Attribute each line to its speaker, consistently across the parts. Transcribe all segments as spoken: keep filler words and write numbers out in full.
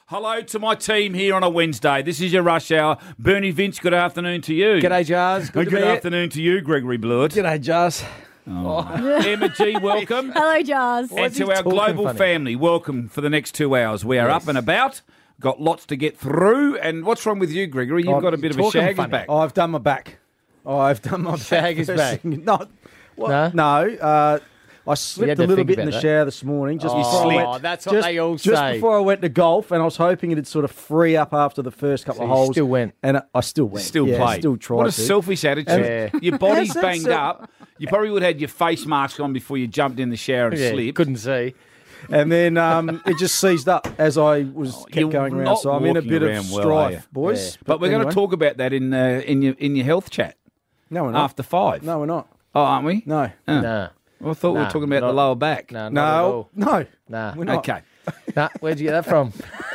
Speaker 1: Hello to my team here on a Wednesday. This is your rush hour. Bernie Vince, good afternoon to you.
Speaker 2: G'day, Jars. Good,
Speaker 1: Good,
Speaker 2: to be
Speaker 1: afternoon to you, Gregory Blewett.
Speaker 2: G'day, Jars.
Speaker 1: Oh. Emma G, welcome.
Speaker 3: Hello, Jars.
Speaker 1: And to our global
Speaker 2: funny?
Speaker 1: family, welcome for the next two hours. We are
Speaker 2: Yes.
Speaker 1: up and about, got lots to get through. And what's wrong with you, Gregory? You've
Speaker 2: Oh,
Speaker 1: got a bit of a
Speaker 2: talking
Speaker 1: shag
Speaker 2: funny.
Speaker 1: back.
Speaker 4: I've done my back. Oh, I've done my
Speaker 2: Shag is
Speaker 4: back.
Speaker 2: back.
Speaker 4: Not, well,
Speaker 2: No?
Speaker 4: no. Uh, I
Speaker 2: had
Speaker 4: slipped
Speaker 2: to
Speaker 4: a little
Speaker 2: think
Speaker 4: bit in
Speaker 2: about
Speaker 4: the
Speaker 2: that.
Speaker 4: shower this morning. Just
Speaker 2: Oh,
Speaker 4: before I went,
Speaker 2: that's what
Speaker 4: just,
Speaker 2: they all
Speaker 4: just
Speaker 2: say.
Speaker 4: before I went to golf, and I was hoping it'd sort of free up after the first couple
Speaker 2: So
Speaker 4: of
Speaker 2: you
Speaker 4: holes.
Speaker 2: still went?
Speaker 4: and I still went.
Speaker 1: Still
Speaker 4: yeah,
Speaker 1: played.
Speaker 4: Still tried.
Speaker 1: What a
Speaker 4: to.
Speaker 1: selfish attitude.
Speaker 2: Yeah.
Speaker 1: Your body's
Speaker 4: How's that
Speaker 1: banged
Speaker 4: so-
Speaker 1: up. You probably would have had your face mask on before you jumped in the shower and
Speaker 2: Yeah,
Speaker 1: slipped.
Speaker 2: couldn't see.
Speaker 4: And then um, it just seized up as I was kept
Speaker 1: you're
Speaker 4: going around.
Speaker 1: not
Speaker 4: So I'm in a
Speaker 1: walking
Speaker 4: bit of
Speaker 1: around well, are you?
Speaker 4: strife, boys.
Speaker 2: Yeah.
Speaker 1: But we're going
Speaker 4: anyway.
Speaker 1: to talk about that in uh, in your in your health chat
Speaker 4: No, we're not.
Speaker 1: after five.
Speaker 4: No, we're not.
Speaker 1: Oh, aren't we?
Speaker 4: No.
Speaker 1: Oh.
Speaker 2: Nah.
Speaker 1: Well, I thought we
Speaker 2: Nah,
Speaker 1: were talking about
Speaker 2: not-
Speaker 1: the lower back.
Speaker 2: Nah, not at
Speaker 4: No.
Speaker 2: all.
Speaker 4: No.
Speaker 2: Nah.
Speaker 4: We're not.
Speaker 1: Okay.
Speaker 2: Nah, where'd you get that from?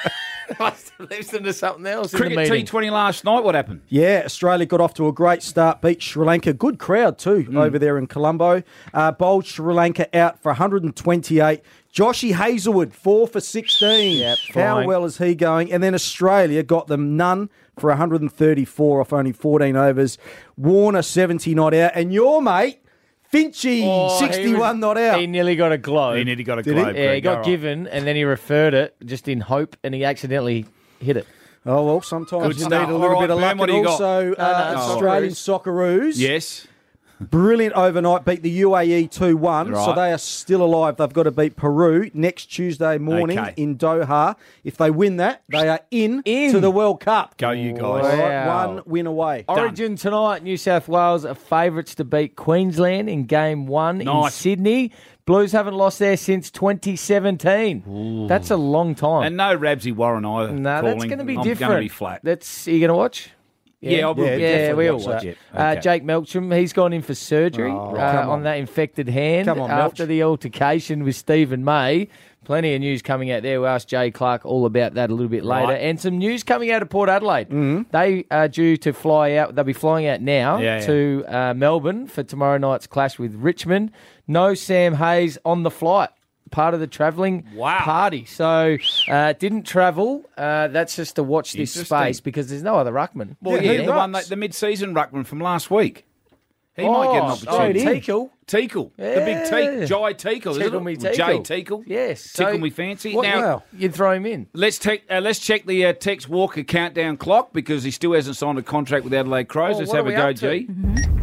Speaker 2: I must have listened to something else in
Speaker 1: Cricket
Speaker 2: the
Speaker 1: T
Speaker 2: meeting.
Speaker 1: twenty last night. What happened?
Speaker 4: Yeah, Australia got off to a great start, beat Sri Lanka. Good crowd too
Speaker 1: Mm.
Speaker 4: over there in Colombo. Uh, bowled Sri Lanka out for one hundred twenty-eight. Joshy Hazelwood, four for sixteen.
Speaker 2: Yep,
Speaker 4: How
Speaker 2: fine.
Speaker 4: well is he going? And then Australia got them none for one hundred thirty-four off only fourteen overs. Warner, seventy not out. And your mate, Finchy,
Speaker 2: Oh, he
Speaker 4: sixty-one
Speaker 2: was-
Speaker 4: not out.
Speaker 2: He nearly got a globe.
Speaker 1: He nearly got a
Speaker 4: Did he?
Speaker 1: globe.
Speaker 2: yeah, he
Speaker 1: Greg.
Speaker 2: got
Speaker 1: All right.
Speaker 2: given, and then he referred it just in hope, and he accidentally hit it.
Speaker 4: Oh, well, sometimes
Speaker 1: Good
Speaker 4: you
Speaker 1: stuff.
Speaker 4: need a little
Speaker 1: All right,
Speaker 4: bit of
Speaker 1: Ben,
Speaker 4: luck.
Speaker 1: what
Speaker 4: And
Speaker 1: do you got?
Speaker 4: also, uh,
Speaker 2: no,
Speaker 4: Australian Socceroos.
Speaker 1: Yes.
Speaker 4: Brilliant overnight, beat the U A E two one, so
Speaker 1: Right.
Speaker 4: they are still alive. They've got to beat Peru next Tuesday morning
Speaker 1: Okay.
Speaker 4: in Doha. If they win that, they are in,
Speaker 2: In.
Speaker 4: to the World Cup.
Speaker 1: Go you guys.
Speaker 4: All right,
Speaker 2: Wow.
Speaker 4: one win away.
Speaker 2: Origin tonight, New South Wales are favourites to beat Queensland in game one in
Speaker 1: Nice.
Speaker 2: Sydney. Blues haven't lost there since twenty seventeen. That's a long time.
Speaker 1: And no Rabsy Warren either.
Speaker 2: no, that's
Speaker 1: calling.
Speaker 2: going to be
Speaker 1: I'm
Speaker 2: different.
Speaker 1: going to be flat.
Speaker 2: That's are you going to watch?
Speaker 1: Yeah, I will
Speaker 4: Yeah,
Speaker 1: be.
Speaker 2: Yeah,
Speaker 4: definitely
Speaker 2: we all
Speaker 4: watch
Speaker 2: watch
Speaker 4: that.
Speaker 2: it.
Speaker 1: Okay.
Speaker 2: Uh, Jake Melksham, he's gone in for surgery
Speaker 4: Oh,
Speaker 2: uh,
Speaker 4: come
Speaker 2: on.
Speaker 4: on.
Speaker 2: that infected hand
Speaker 4: Come on,
Speaker 2: after
Speaker 4: Melch.
Speaker 2: the altercation with Stephen May. Plenty of news coming out there. We'll ask Jay Clark all about that a little bit later.
Speaker 1: Right.
Speaker 2: And some news coming out of Port Adelaide. Mm-hmm. They are due to fly out. They'll be flying out now
Speaker 1: Yeah, yeah.
Speaker 2: to uh, Melbourne for tomorrow night's clash with Richmond. No Sam Hayes on the flight. Part of the travelling
Speaker 1: Wow.
Speaker 2: party. So uh, didn't travel. Uh, that's just to watch this
Speaker 1: Interesting.
Speaker 2: space because there's no other ruckman.
Speaker 1: Well,
Speaker 4: Yeah,
Speaker 1: yeah,
Speaker 4: who
Speaker 1: the one,
Speaker 4: rucks?
Speaker 1: that, the mid-season ruckman from last week. He might get an
Speaker 2: Oh,
Speaker 1: opportunity.
Speaker 2: oh, Teakle.
Speaker 1: Teakle. The big
Speaker 2: Yeah.
Speaker 1: Teak. Jai Teakle, isn't
Speaker 2: Tickle
Speaker 1: it?
Speaker 2: me
Speaker 1: Jay
Speaker 2: Teakle.
Speaker 1: Teakle.
Speaker 2: Yes.
Speaker 1: Tickle
Speaker 2: So
Speaker 1: me fancy.
Speaker 2: what-
Speaker 1: Now,
Speaker 4: Wow.
Speaker 2: You'd throw him in.
Speaker 1: let's, take, uh, let's check the uh, Tex Walker countdown clock because he still hasn't signed a contract with Adelaide Crows.
Speaker 2: Oh,
Speaker 1: let's
Speaker 2: what
Speaker 1: have
Speaker 2: are
Speaker 1: a
Speaker 2: we
Speaker 1: go,
Speaker 2: up to?
Speaker 1: G.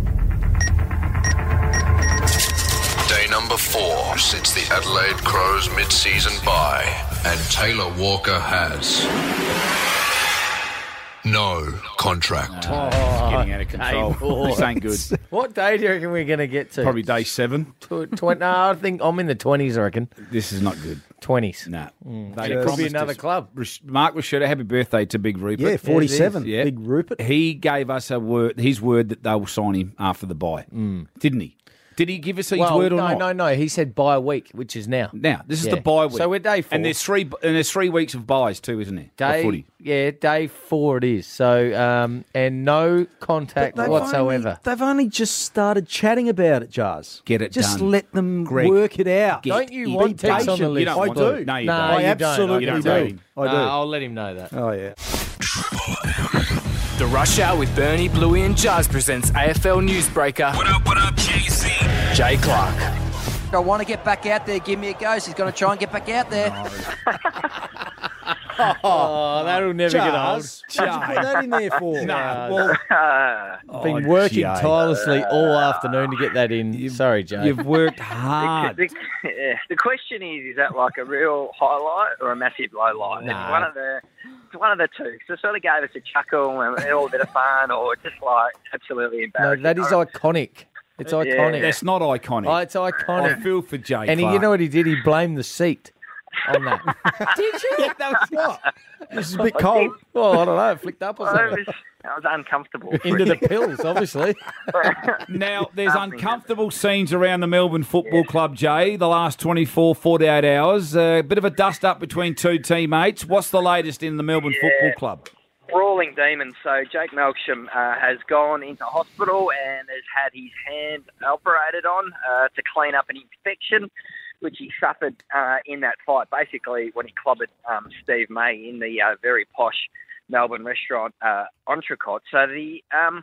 Speaker 5: Day number four since the Adelaide Crows mid-season bye, and Taylor Walker has no contract.
Speaker 1: It's getting out of control.
Speaker 2: boy.
Speaker 1: This ain't good.
Speaker 2: What day do you reckon we're going to get to?
Speaker 1: Probably day seven.
Speaker 2: Tw- tw- no, I think I'm in the twenties, I reckon.
Speaker 1: This is not good.
Speaker 2: twenties.
Speaker 1: Nah. They
Speaker 2: It could be
Speaker 1: promised
Speaker 2: another
Speaker 1: us-
Speaker 2: club.
Speaker 1: Rash- Mark Rashida, happy birthday to Big Rupert.
Speaker 4: Yeah, forty-seven.
Speaker 1: Yeah.
Speaker 4: Big Rupert.
Speaker 1: He gave us a word, his word that they will sign him after the bye, didn't he? Did he give us his
Speaker 2: Well,
Speaker 1: word or
Speaker 2: no,
Speaker 1: not?
Speaker 2: no, no. He said by a week, which is now.
Speaker 1: Now this is
Speaker 2: Yeah.
Speaker 1: the bye week,
Speaker 2: So we're day four.
Speaker 1: and there's three and there's three weeks of buys too, isn't there? Of
Speaker 2: Day,
Speaker 1: footy.
Speaker 2: yeah, day four it is. So, um, and no contact
Speaker 4: They've
Speaker 2: whatsoever.
Speaker 4: Only, they've only just started chatting about it, Jars.
Speaker 1: Get it
Speaker 4: Just
Speaker 1: done.
Speaker 4: let them
Speaker 1: Greg,
Speaker 4: work it out.
Speaker 1: get
Speaker 2: Don't you
Speaker 1: it
Speaker 2: want Tex on the
Speaker 4: patient.
Speaker 2: list?
Speaker 1: You don't
Speaker 4: I
Speaker 1: want
Speaker 4: do.
Speaker 1: to. No, you
Speaker 2: No,
Speaker 1: don't.
Speaker 4: I
Speaker 2: you don't.
Speaker 4: absolutely
Speaker 1: You don't
Speaker 4: do.
Speaker 1: need.
Speaker 4: I do.
Speaker 2: No, I'll let him know that.
Speaker 4: Oh, yeah.
Speaker 6: The Rush Hour with Bernie, Bluey and Jazz presents A F L Newsbreaker. What up, what up, J C? Jay Clark.
Speaker 7: I want to get back out there. Give me a go. He's going to try and get back out there.
Speaker 2: Oh, that'll never get old.
Speaker 4: Jars, what'd you put that in there for?
Speaker 1: Nah, well,
Speaker 2: Been
Speaker 1: oh,
Speaker 2: working
Speaker 1: Jay.
Speaker 2: tirelessly all afternoon to get that in. Sorry, Jay.
Speaker 1: You've worked hard.
Speaker 8: The, yeah, the question is: is that like a real highlight or a massive low light?
Speaker 2: Nah.
Speaker 8: It's one of the, it's one of the two. So it sort of gave us a chuckle and all a bit of fun, or just like absolutely
Speaker 2: No,
Speaker 8: embarrassing.
Speaker 2: that is
Speaker 8: I-
Speaker 2: iconic. It's
Speaker 8: Yeah.
Speaker 2: iconic.
Speaker 1: That's not iconic.
Speaker 2: Oh, it's
Speaker 1: I
Speaker 2: iconic.
Speaker 1: feel for Jay.
Speaker 2: And he, you
Speaker 1: Clark.
Speaker 2: know what he did? He blamed the seat on that.
Speaker 4: Did you? that was what? This is a bit cold.
Speaker 2: Well, I don't know. It flicked up or
Speaker 8: Well, it
Speaker 2: something.
Speaker 8: was, I was uncomfortable.
Speaker 2: Into the pills, obviously.
Speaker 1: Now, there's
Speaker 8: Nothing.
Speaker 1: uncomfortable scenes around the Melbourne Football Club, Jay, the last twenty-four, forty-eight hours. A uh, bit of a dust-up between two teammates. What's the latest in the Melbourne
Speaker 8: Yeah.
Speaker 1: Football Club?
Speaker 8: Brawling demons. So Jake Melksham uh, has gone into hospital and has had his hand operated on uh, to clean up an infection. which he suffered uh, in that fight, basically when he clobbered um, Steve May in the uh, very posh Melbourne restaurant uh, Entrecôte. So the um,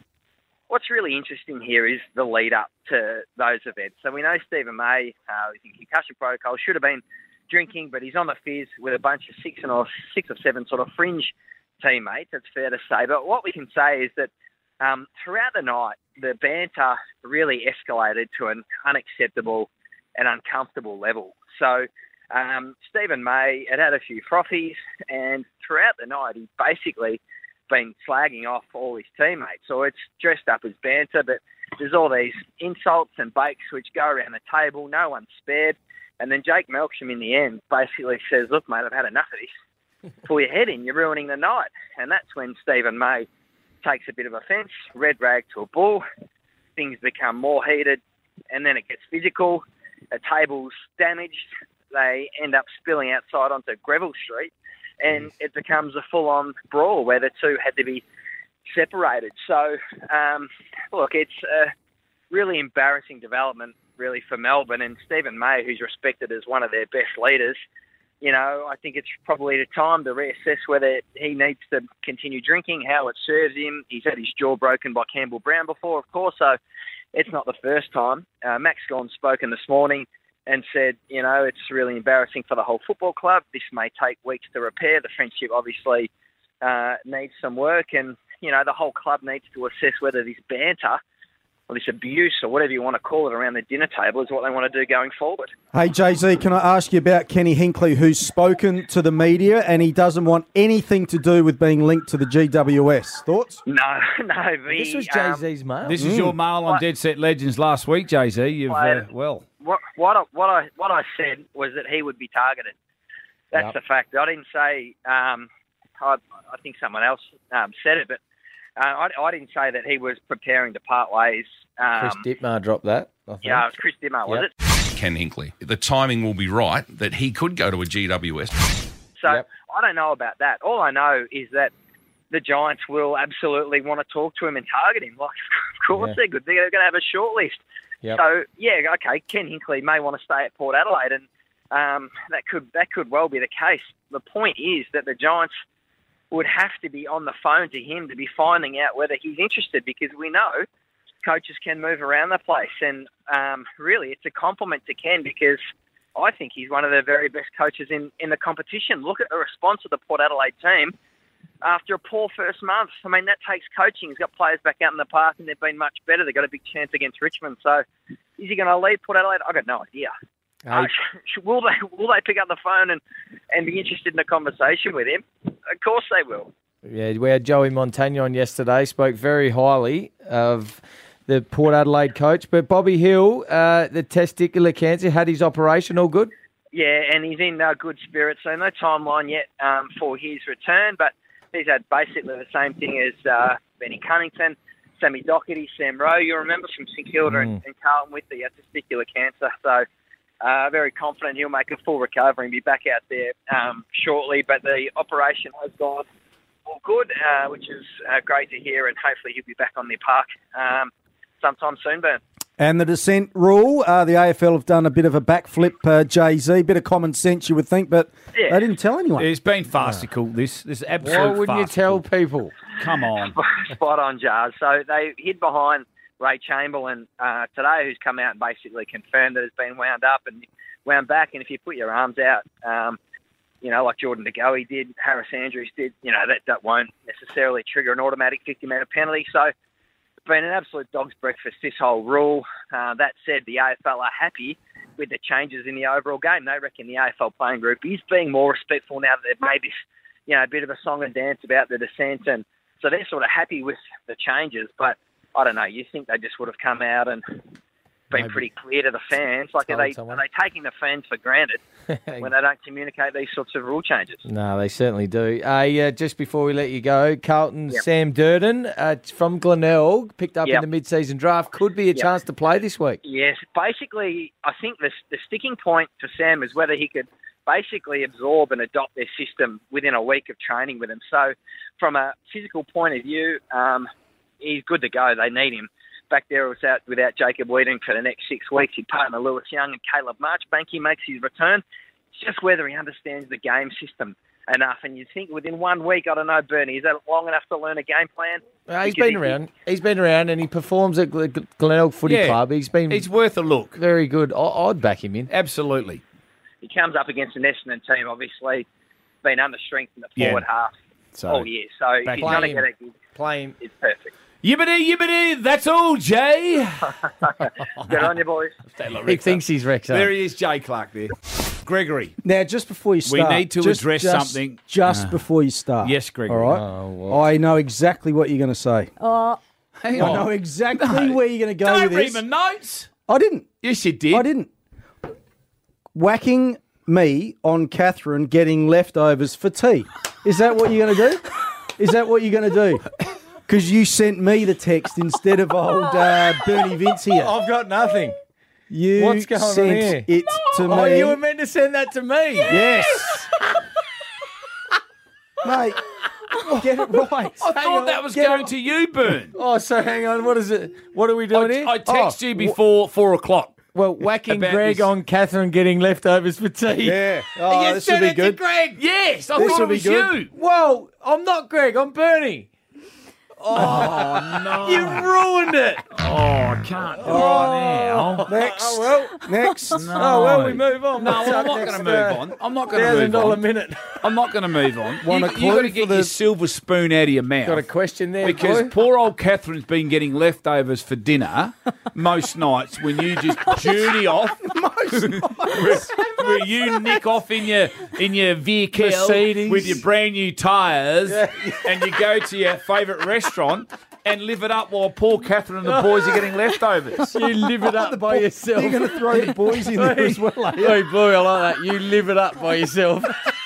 Speaker 8: what's really interesting here is the lead up to those events. So we know Stephen May uh, is in concussion protocol, should have been drinking, but he's on the fizz with a bunch of six and or six or seven sort of fringe teammates. That's fair to say. But what we can say is that um, throughout the night, the banter really escalated to an unacceptable and uncomfortable level. So um, Stephen May had had a few frothies, and throughout the night, he's basically been slagging off all his teammates. So it's dressed up as banter, but there's all these insults and bakes which go around the table. No one's spared. And then Jake Melksham in the end basically says, look, mate, I've had enough of this. Pull your head in, you're ruining the night. And that's when Stephen May takes a bit of offence, red rag to a bull. Things become more heated, and then it gets physical. A table's damaged. They end up spilling outside onto Greville Street, and it becomes a full-on brawl where the two had to be separated. So, um, look, it's a really embarrassing development, really, for Melbourne. And Stephen May, who's respected as one of their best leaders, you know, I think it's probably the time to reassess whether he needs to continue drinking, how it serves him. He's had his jaw broken by Campbell Brown before, of course, so it's not the first time. Uh, Max Gawn's spoken this morning and said, you know, it's really embarrassing for the whole football club. This may take weeks to repair. The friendship obviously uh, needs some work, and, you know, the whole club needs to assess whether this banter or this abuse or whatever you want to call it around the dinner table is what they want to do going forward.
Speaker 4: Hey, Jay-Z, can I ask you about Kenny Hinkley, who's spoken to the media and he doesn't want anything to do with being linked to the G W S? Thoughts?
Speaker 8: No, no. The,
Speaker 2: This was
Speaker 8: um,
Speaker 2: Jay-Z's mail.
Speaker 1: This is your mail on
Speaker 8: What?
Speaker 1: Dead Set Legends last week, Jay-Z. You've, uh, well...
Speaker 8: What, what, I, what, I, what I said was that he would be targeted. That's
Speaker 2: Yep.
Speaker 8: the fact. I didn't say, um, I, I think someone else um, said it, but uh, I, I didn't say that he was preparing to part ways. Um,
Speaker 2: Chris Dittmar dropped that, I think.
Speaker 8: Yeah, it was Chris Dimmer, was
Speaker 2: Yep.
Speaker 8: it?
Speaker 3: Ken Hinkley. The timing will be right that he could go to a G W S.
Speaker 8: So
Speaker 2: Yep.
Speaker 8: I don't know about that. All I know is that the Giants will absolutely want to talk to him and target him. Like, of course
Speaker 2: Yeah.
Speaker 8: they're good. They're going to have a short list.
Speaker 2: Yep.
Speaker 8: So, yeah, okay, Ken Hinkley may want to stay at Port Adelaide, and um, that could that could well be the case. The point is that the Giants would have to be on the phone to him to be finding out whether he's interested, because we know coaches can move around the place. And um, really, it's a compliment to Ken, because I think he's one of the very best coaches in, in the competition. Look at the response of the Port Adelaide team after a poor first month. I mean, that takes coaching. He's got players back out in the park, and they've been much better. They've got a big chance against Richmond. So is he going to lead Port Adelaide? I've got no idea. Uh, sh- will they will they pick up the phone and, and be interested in a conversation with him? Of course they will.
Speaker 2: Yeah, we had Joey Montagna on yesterday, spoke very highly of the Port Adelaide coach. But Bobby Hill, uh, the testicular cancer, had his operation all good?
Speaker 8: Yeah, and he's in uh, good spirits. So no timeline yet um, for his return, but he's had basically the same thing as uh, Benny Cunnington, Sammy Doherty, Sam Rowe. You remember from St Kilda
Speaker 2: Mm.
Speaker 8: and, and Carlton with the uh, testicular cancer. So uh, very confident he'll make a full recovery and be back out there um, shortly. But the operation has gone all good, uh, which is uh, great to hear, and hopefully he'll be back on the park um, sometime soon, Ben.
Speaker 4: And the descent rule, uh, the A F L have done a bit of a backflip, uh, Jay-Z, bit of common sense you would think, but
Speaker 8: Yeah.
Speaker 4: they didn't tell anyone.
Speaker 1: It's been farcical, this. This is absolute
Speaker 2: Why wouldn't you
Speaker 1: farcical.
Speaker 2: tell people?
Speaker 1: Come on.
Speaker 8: Spot on, Jars. So they hid behind Ray Chamberlain uh, today, who's come out and basically confirmed that it's been wound up and wound back. And if you put your arms out, um, you know, like Jordan De Goey did, Harris Andrews did, you know, that, that won't necessarily trigger an automatic fifty-metre penalty. So it's been an absolute dog's breakfast, this whole rule. Uh, that said, the A F L are happy with the changes in the overall game. They reckon the A F L playing group is being more respectful now that they've made this, you know, a bit of a song and dance about the descent. And so they're sort of happy with the changes. But I don't know, you think they just would have come out and been
Speaker 2: Maybe.
Speaker 8: pretty clear to the fans? Like, are
Speaker 2: Told
Speaker 8: they,
Speaker 2: someone.
Speaker 8: are they taking the fans for granted when they don't communicate these sorts of rule changes?
Speaker 2: No, they certainly do. Uh, yeah, just before we let you go, Carlton
Speaker 8: Yep.
Speaker 2: Sam Durden uh, from Glenelg, picked up
Speaker 8: Yep.
Speaker 2: in the mid-season draft, could be a
Speaker 8: Yep.
Speaker 2: chance to play this week.
Speaker 8: Yes, basically, I think the, the sticking point for Sam is whether he could basically absorb and adopt their system within a week of training with them. So from a physical point of view, um, he's good to go. They need him. back there without, without Jacob Whedon for the next six weeks. He'd partner Lewis Young and Caleb Marchbank. He makes his return. It's just whether he understands the game system enough. And you think within one week, I don't know, Bernie, is that long enough to learn a game plan?
Speaker 2: Uh, he's
Speaker 8: Because
Speaker 2: been
Speaker 8: he-
Speaker 2: around. He's been around, and he performs at Gl- Gl- Glenelg Footy
Speaker 1: Yeah.
Speaker 2: Club. He's been
Speaker 1: He's worth a look.
Speaker 2: very good. I- I'd back him in.
Speaker 1: Absolutely.
Speaker 8: He comes up against an Essendon team, obviously, been under strength in the
Speaker 1: Yeah.
Speaker 8: forward half
Speaker 1: So,
Speaker 8: all year. So if
Speaker 2: back
Speaker 8: he's going to
Speaker 2: him.
Speaker 8: get a gig,
Speaker 2: Playing.
Speaker 8: it's perfect.
Speaker 1: Yibbity, yibbity, that's all, Jay.
Speaker 8: Good on you, boys.
Speaker 2: He thinks he's Rex.
Speaker 1: There he is, Jay Clark there. Gregory.
Speaker 4: Now, just before you start,
Speaker 1: need to
Speaker 4: just-
Speaker 1: address
Speaker 4: just-
Speaker 1: something.
Speaker 4: Just
Speaker 1: Ah.
Speaker 4: before you start.
Speaker 1: Yes, Gregory.
Speaker 4: All right.
Speaker 2: Oh, what?
Speaker 4: I know exactly what you're going to say.
Speaker 9: Oh,
Speaker 1: Hang
Speaker 4: I know exactly where you're going to go
Speaker 1: Don't
Speaker 4: with
Speaker 1: read
Speaker 4: this.
Speaker 1: my notes.
Speaker 4: I didn't.
Speaker 1: Yes, you did.
Speaker 4: I didn't. Whacking me on Catherine getting leftovers for tea. Is that what you're going to do? Is that what you're going to do? Because you sent me the text instead of old uh, Bernie Vince here.
Speaker 2: I've got nothing.
Speaker 4: You
Speaker 2: What's going on
Speaker 4: sent
Speaker 2: here?
Speaker 4: it to
Speaker 2: Oh,
Speaker 4: me.
Speaker 2: you were meant to send that to me.
Speaker 4: Yes. Mate, get it right.
Speaker 1: I thought
Speaker 2: on,
Speaker 1: that was
Speaker 4: get
Speaker 1: going
Speaker 4: it-
Speaker 1: to you, Burn.
Speaker 2: Oh, so hang on. What is it? What are we doing
Speaker 1: I,
Speaker 2: here?
Speaker 1: I text
Speaker 2: Oh,
Speaker 1: you before four o'clock.
Speaker 2: Well, whacking
Speaker 1: About
Speaker 2: Greg
Speaker 1: this.
Speaker 2: on Catherine getting leftovers for tea.
Speaker 4: Yeah. Oh,
Speaker 2: you
Speaker 4: this will
Speaker 2: sent
Speaker 4: be
Speaker 2: it
Speaker 4: good.
Speaker 2: to Greg.
Speaker 1: Yes, I
Speaker 4: This
Speaker 1: thought
Speaker 4: will
Speaker 1: it
Speaker 4: be
Speaker 1: was
Speaker 4: good.
Speaker 1: you.
Speaker 2: Whoa, I'm not Greg. I'm Bernie. Oh, no. You ruined it.
Speaker 1: Oh, I can't do it now.
Speaker 4: Next.
Speaker 2: Oh, well.
Speaker 4: Next.
Speaker 2: Oh, well, we move on.
Speaker 1: No,
Speaker 2: What's
Speaker 1: well,
Speaker 2: up
Speaker 1: I'm not
Speaker 2: next,
Speaker 1: going to move
Speaker 2: uh,
Speaker 1: on. I'm not going to
Speaker 2: Thousand
Speaker 1: move
Speaker 2: dollar
Speaker 1: on.
Speaker 2: minute.
Speaker 1: I'm not going to move on.
Speaker 4: Want
Speaker 1: you,
Speaker 4: a
Speaker 1: you
Speaker 4: clue
Speaker 1: got to
Speaker 4: for
Speaker 1: get
Speaker 4: the-
Speaker 1: your silver spoon out of your mouth.
Speaker 2: Got a question there,
Speaker 1: Because
Speaker 2: boy?
Speaker 1: poor old Catherine's been getting leftovers for dinner most nights when you just journey off. Most nights. where, where you nick off in your in your vehicle
Speaker 2: Mercedes.
Speaker 1: with your brand new tyres and you go to your favourite restaurant and live it up while poor Catherine and the boys are getting leftovers.
Speaker 2: You live it up by yourself.
Speaker 4: You're going to throw the boys in there as well, are you?
Speaker 2: Hey, boy, I like that. You live it up by yourself.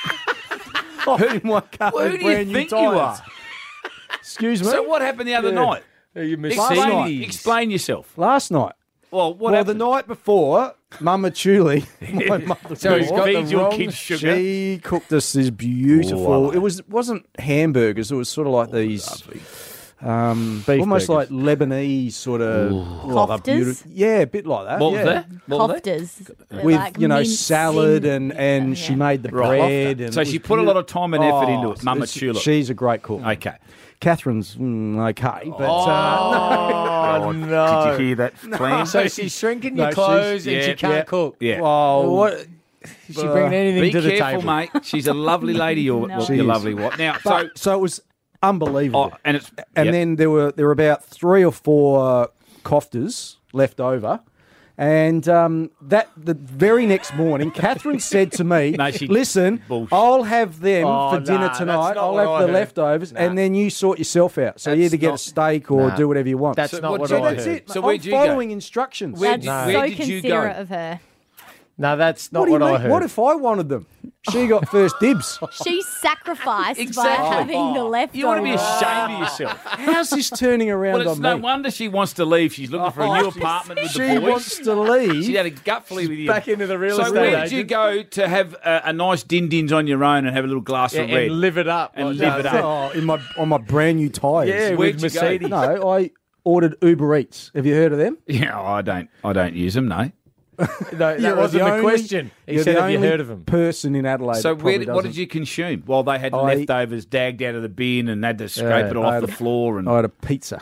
Speaker 4: In my car
Speaker 1: Well, who
Speaker 4: with
Speaker 1: do you
Speaker 4: brand new
Speaker 1: think you
Speaker 4: tyres.
Speaker 1: are?
Speaker 4: Excuse me?
Speaker 1: So what happened the other
Speaker 4: Yeah.
Speaker 1: night?
Speaker 2: You
Speaker 1: Explain,
Speaker 4: night.
Speaker 1: explain yourself.
Speaker 4: Last night.
Speaker 1: Well, what
Speaker 4: well,
Speaker 1: happened?
Speaker 4: the night before, Mama Chuli, my mother,
Speaker 2: So he's got the
Speaker 1: Feed your
Speaker 2: wrong
Speaker 1: kids sugar.
Speaker 4: she cooked us this beautiful.
Speaker 1: Oh, I like
Speaker 4: it was wasn't hamburgers. It was sort of like these, um,
Speaker 2: Beef
Speaker 4: almost
Speaker 2: burgers.
Speaker 4: like Lebanese sort of. oh, they're
Speaker 9: Koftas?
Speaker 4: beautiful. Yeah, a bit like that.
Speaker 1: What
Speaker 4: yeah.
Speaker 1: was that? What was that?
Speaker 9: Koftas. They're
Speaker 4: With
Speaker 9: like
Speaker 4: you know
Speaker 9: minced
Speaker 4: salad
Speaker 9: in-
Speaker 4: and and she
Speaker 9: yeah.
Speaker 4: made the
Speaker 1: Right.
Speaker 4: bread. And
Speaker 1: So
Speaker 4: it
Speaker 1: she
Speaker 4: was
Speaker 1: put a lot of
Speaker 4: beautiful.
Speaker 1: time and effort
Speaker 4: Oh,
Speaker 1: into it, Mama
Speaker 4: it's-
Speaker 1: Tulip.
Speaker 4: She's a great cook.
Speaker 1: Okay.
Speaker 4: Catherine's mm, okay, but
Speaker 2: Oh,
Speaker 4: uh,
Speaker 2: no.
Speaker 1: Did you hear that, Clan?
Speaker 2: So she's shrinking
Speaker 4: No,
Speaker 2: your
Speaker 4: she's-
Speaker 2: clothes and
Speaker 1: yeah,
Speaker 2: she can't
Speaker 4: yeah.
Speaker 2: cook.
Speaker 1: Yeah.
Speaker 4: well,
Speaker 2: What? Is she bringing anything
Speaker 1: Be
Speaker 2: to the
Speaker 1: careful,
Speaker 2: table?
Speaker 1: mate. She's a lovely lady, your,
Speaker 9: No.
Speaker 1: your
Speaker 4: She is.
Speaker 1: lovely wife. Now, so,
Speaker 4: but, so it was unbelievable.
Speaker 1: oh, and it's
Speaker 4: And
Speaker 1: yep.
Speaker 4: then there were there were about three or four koftas left over. And um, that the very next morning, Catherine said to me,
Speaker 1: No, she-
Speaker 4: "Listen,
Speaker 1: Bullshit.
Speaker 4: I'll have them
Speaker 2: Oh,
Speaker 4: for dinner
Speaker 2: nah, that's
Speaker 4: tonight.
Speaker 2: not
Speaker 4: I'll
Speaker 2: what
Speaker 4: have
Speaker 2: I
Speaker 4: the
Speaker 2: heard.
Speaker 4: leftovers,
Speaker 2: Nah.
Speaker 4: and then you sort yourself out. So you
Speaker 2: That's
Speaker 4: either get
Speaker 2: not-
Speaker 4: a steak or
Speaker 2: Nah.
Speaker 4: do whatever you want."
Speaker 2: That's
Speaker 1: So
Speaker 2: not
Speaker 1: what
Speaker 2: what
Speaker 1: do
Speaker 2: I
Speaker 1: you-
Speaker 2: heard.
Speaker 4: That's it.
Speaker 1: So
Speaker 4: I'm
Speaker 1: where'd you go?
Speaker 4: following instructions.
Speaker 1: Where-
Speaker 9: That's
Speaker 2: No.
Speaker 1: where
Speaker 9: so
Speaker 1: did you go?
Speaker 9: considerate of her.
Speaker 2: No, that's not
Speaker 4: what do
Speaker 2: what,
Speaker 4: you
Speaker 2: I
Speaker 4: mean?
Speaker 2: heard.
Speaker 4: What if I wanted them? She got first dibs.
Speaker 9: She sacrificed
Speaker 1: Exactly.
Speaker 9: by having the leftovers.
Speaker 1: You ought to be ashamed of yourself.
Speaker 4: How's this turning around
Speaker 1: Well, it's
Speaker 4: on
Speaker 1: no
Speaker 4: me?
Speaker 1: wonder she wants to leave. She's looking for a new apartment with
Speaker 4: She
Speaker 1: the boys.
Speaker 4: wants to leave.
Speaker 1: She had a gutfully with you.
Speaker 2: back into the real
Speaker 1: So
Speaker 2: estate
Speaker 1: where did you
Speaker 2: agent?
Speaker 1: go to have a, a nice din-dins on your own and have a little glass
Speaker 2: Yeah,
Speaker 1: of red?
Speaker 2: and live it up.
Speaker 1: And
Speaker 2: Like
Speaker 1: live it
Speaker 2: that.
Speaker 1: up.
Speaker 4: Oh, in my on my brand new tyres.
Speaker 2: Yeah,
Speaker 1: Where'd
Speaker 2: with
Speaker 1: you go?
Speaker 2: Mercedes.
Speaker 4: No, I ordered Uber Eats. Have you heard of them?
Speaker 1: Yeah, I don't. I don't use them. No.
Speaker 2: No, that
Speaker 4: You're
Speaker 2: wasn't
Speaker 4: the
Speaker 2: the
Speaker 4: only-
Speaker 2: question. He
Speaker 4: you're
Speaker 2: said,
Speaker 4: the
Speaker 2: have you
Speaker 4: only
Speaker 2: heard of him?
Speaker 4: person in Adelaide.
Speaker 1: So
Speaker 4: that
Speaker 1: where,
Speaker 4: probably
Speaker 1: what did
Speaker 4: doesn't.
Speaker 1: you consume while they had
Speaker 4: I-
Speaker 1: leftovers dagged out of the bin and had to scrape
Speaker 2: Yeah,
Speaker 1: it
Speaker 4: I
Speaker 1: off
Speaker 4: had
Speaker 1: the
Speaker 4: a-
Speaker 1: floor? And
Speaker 4: I had a pizza.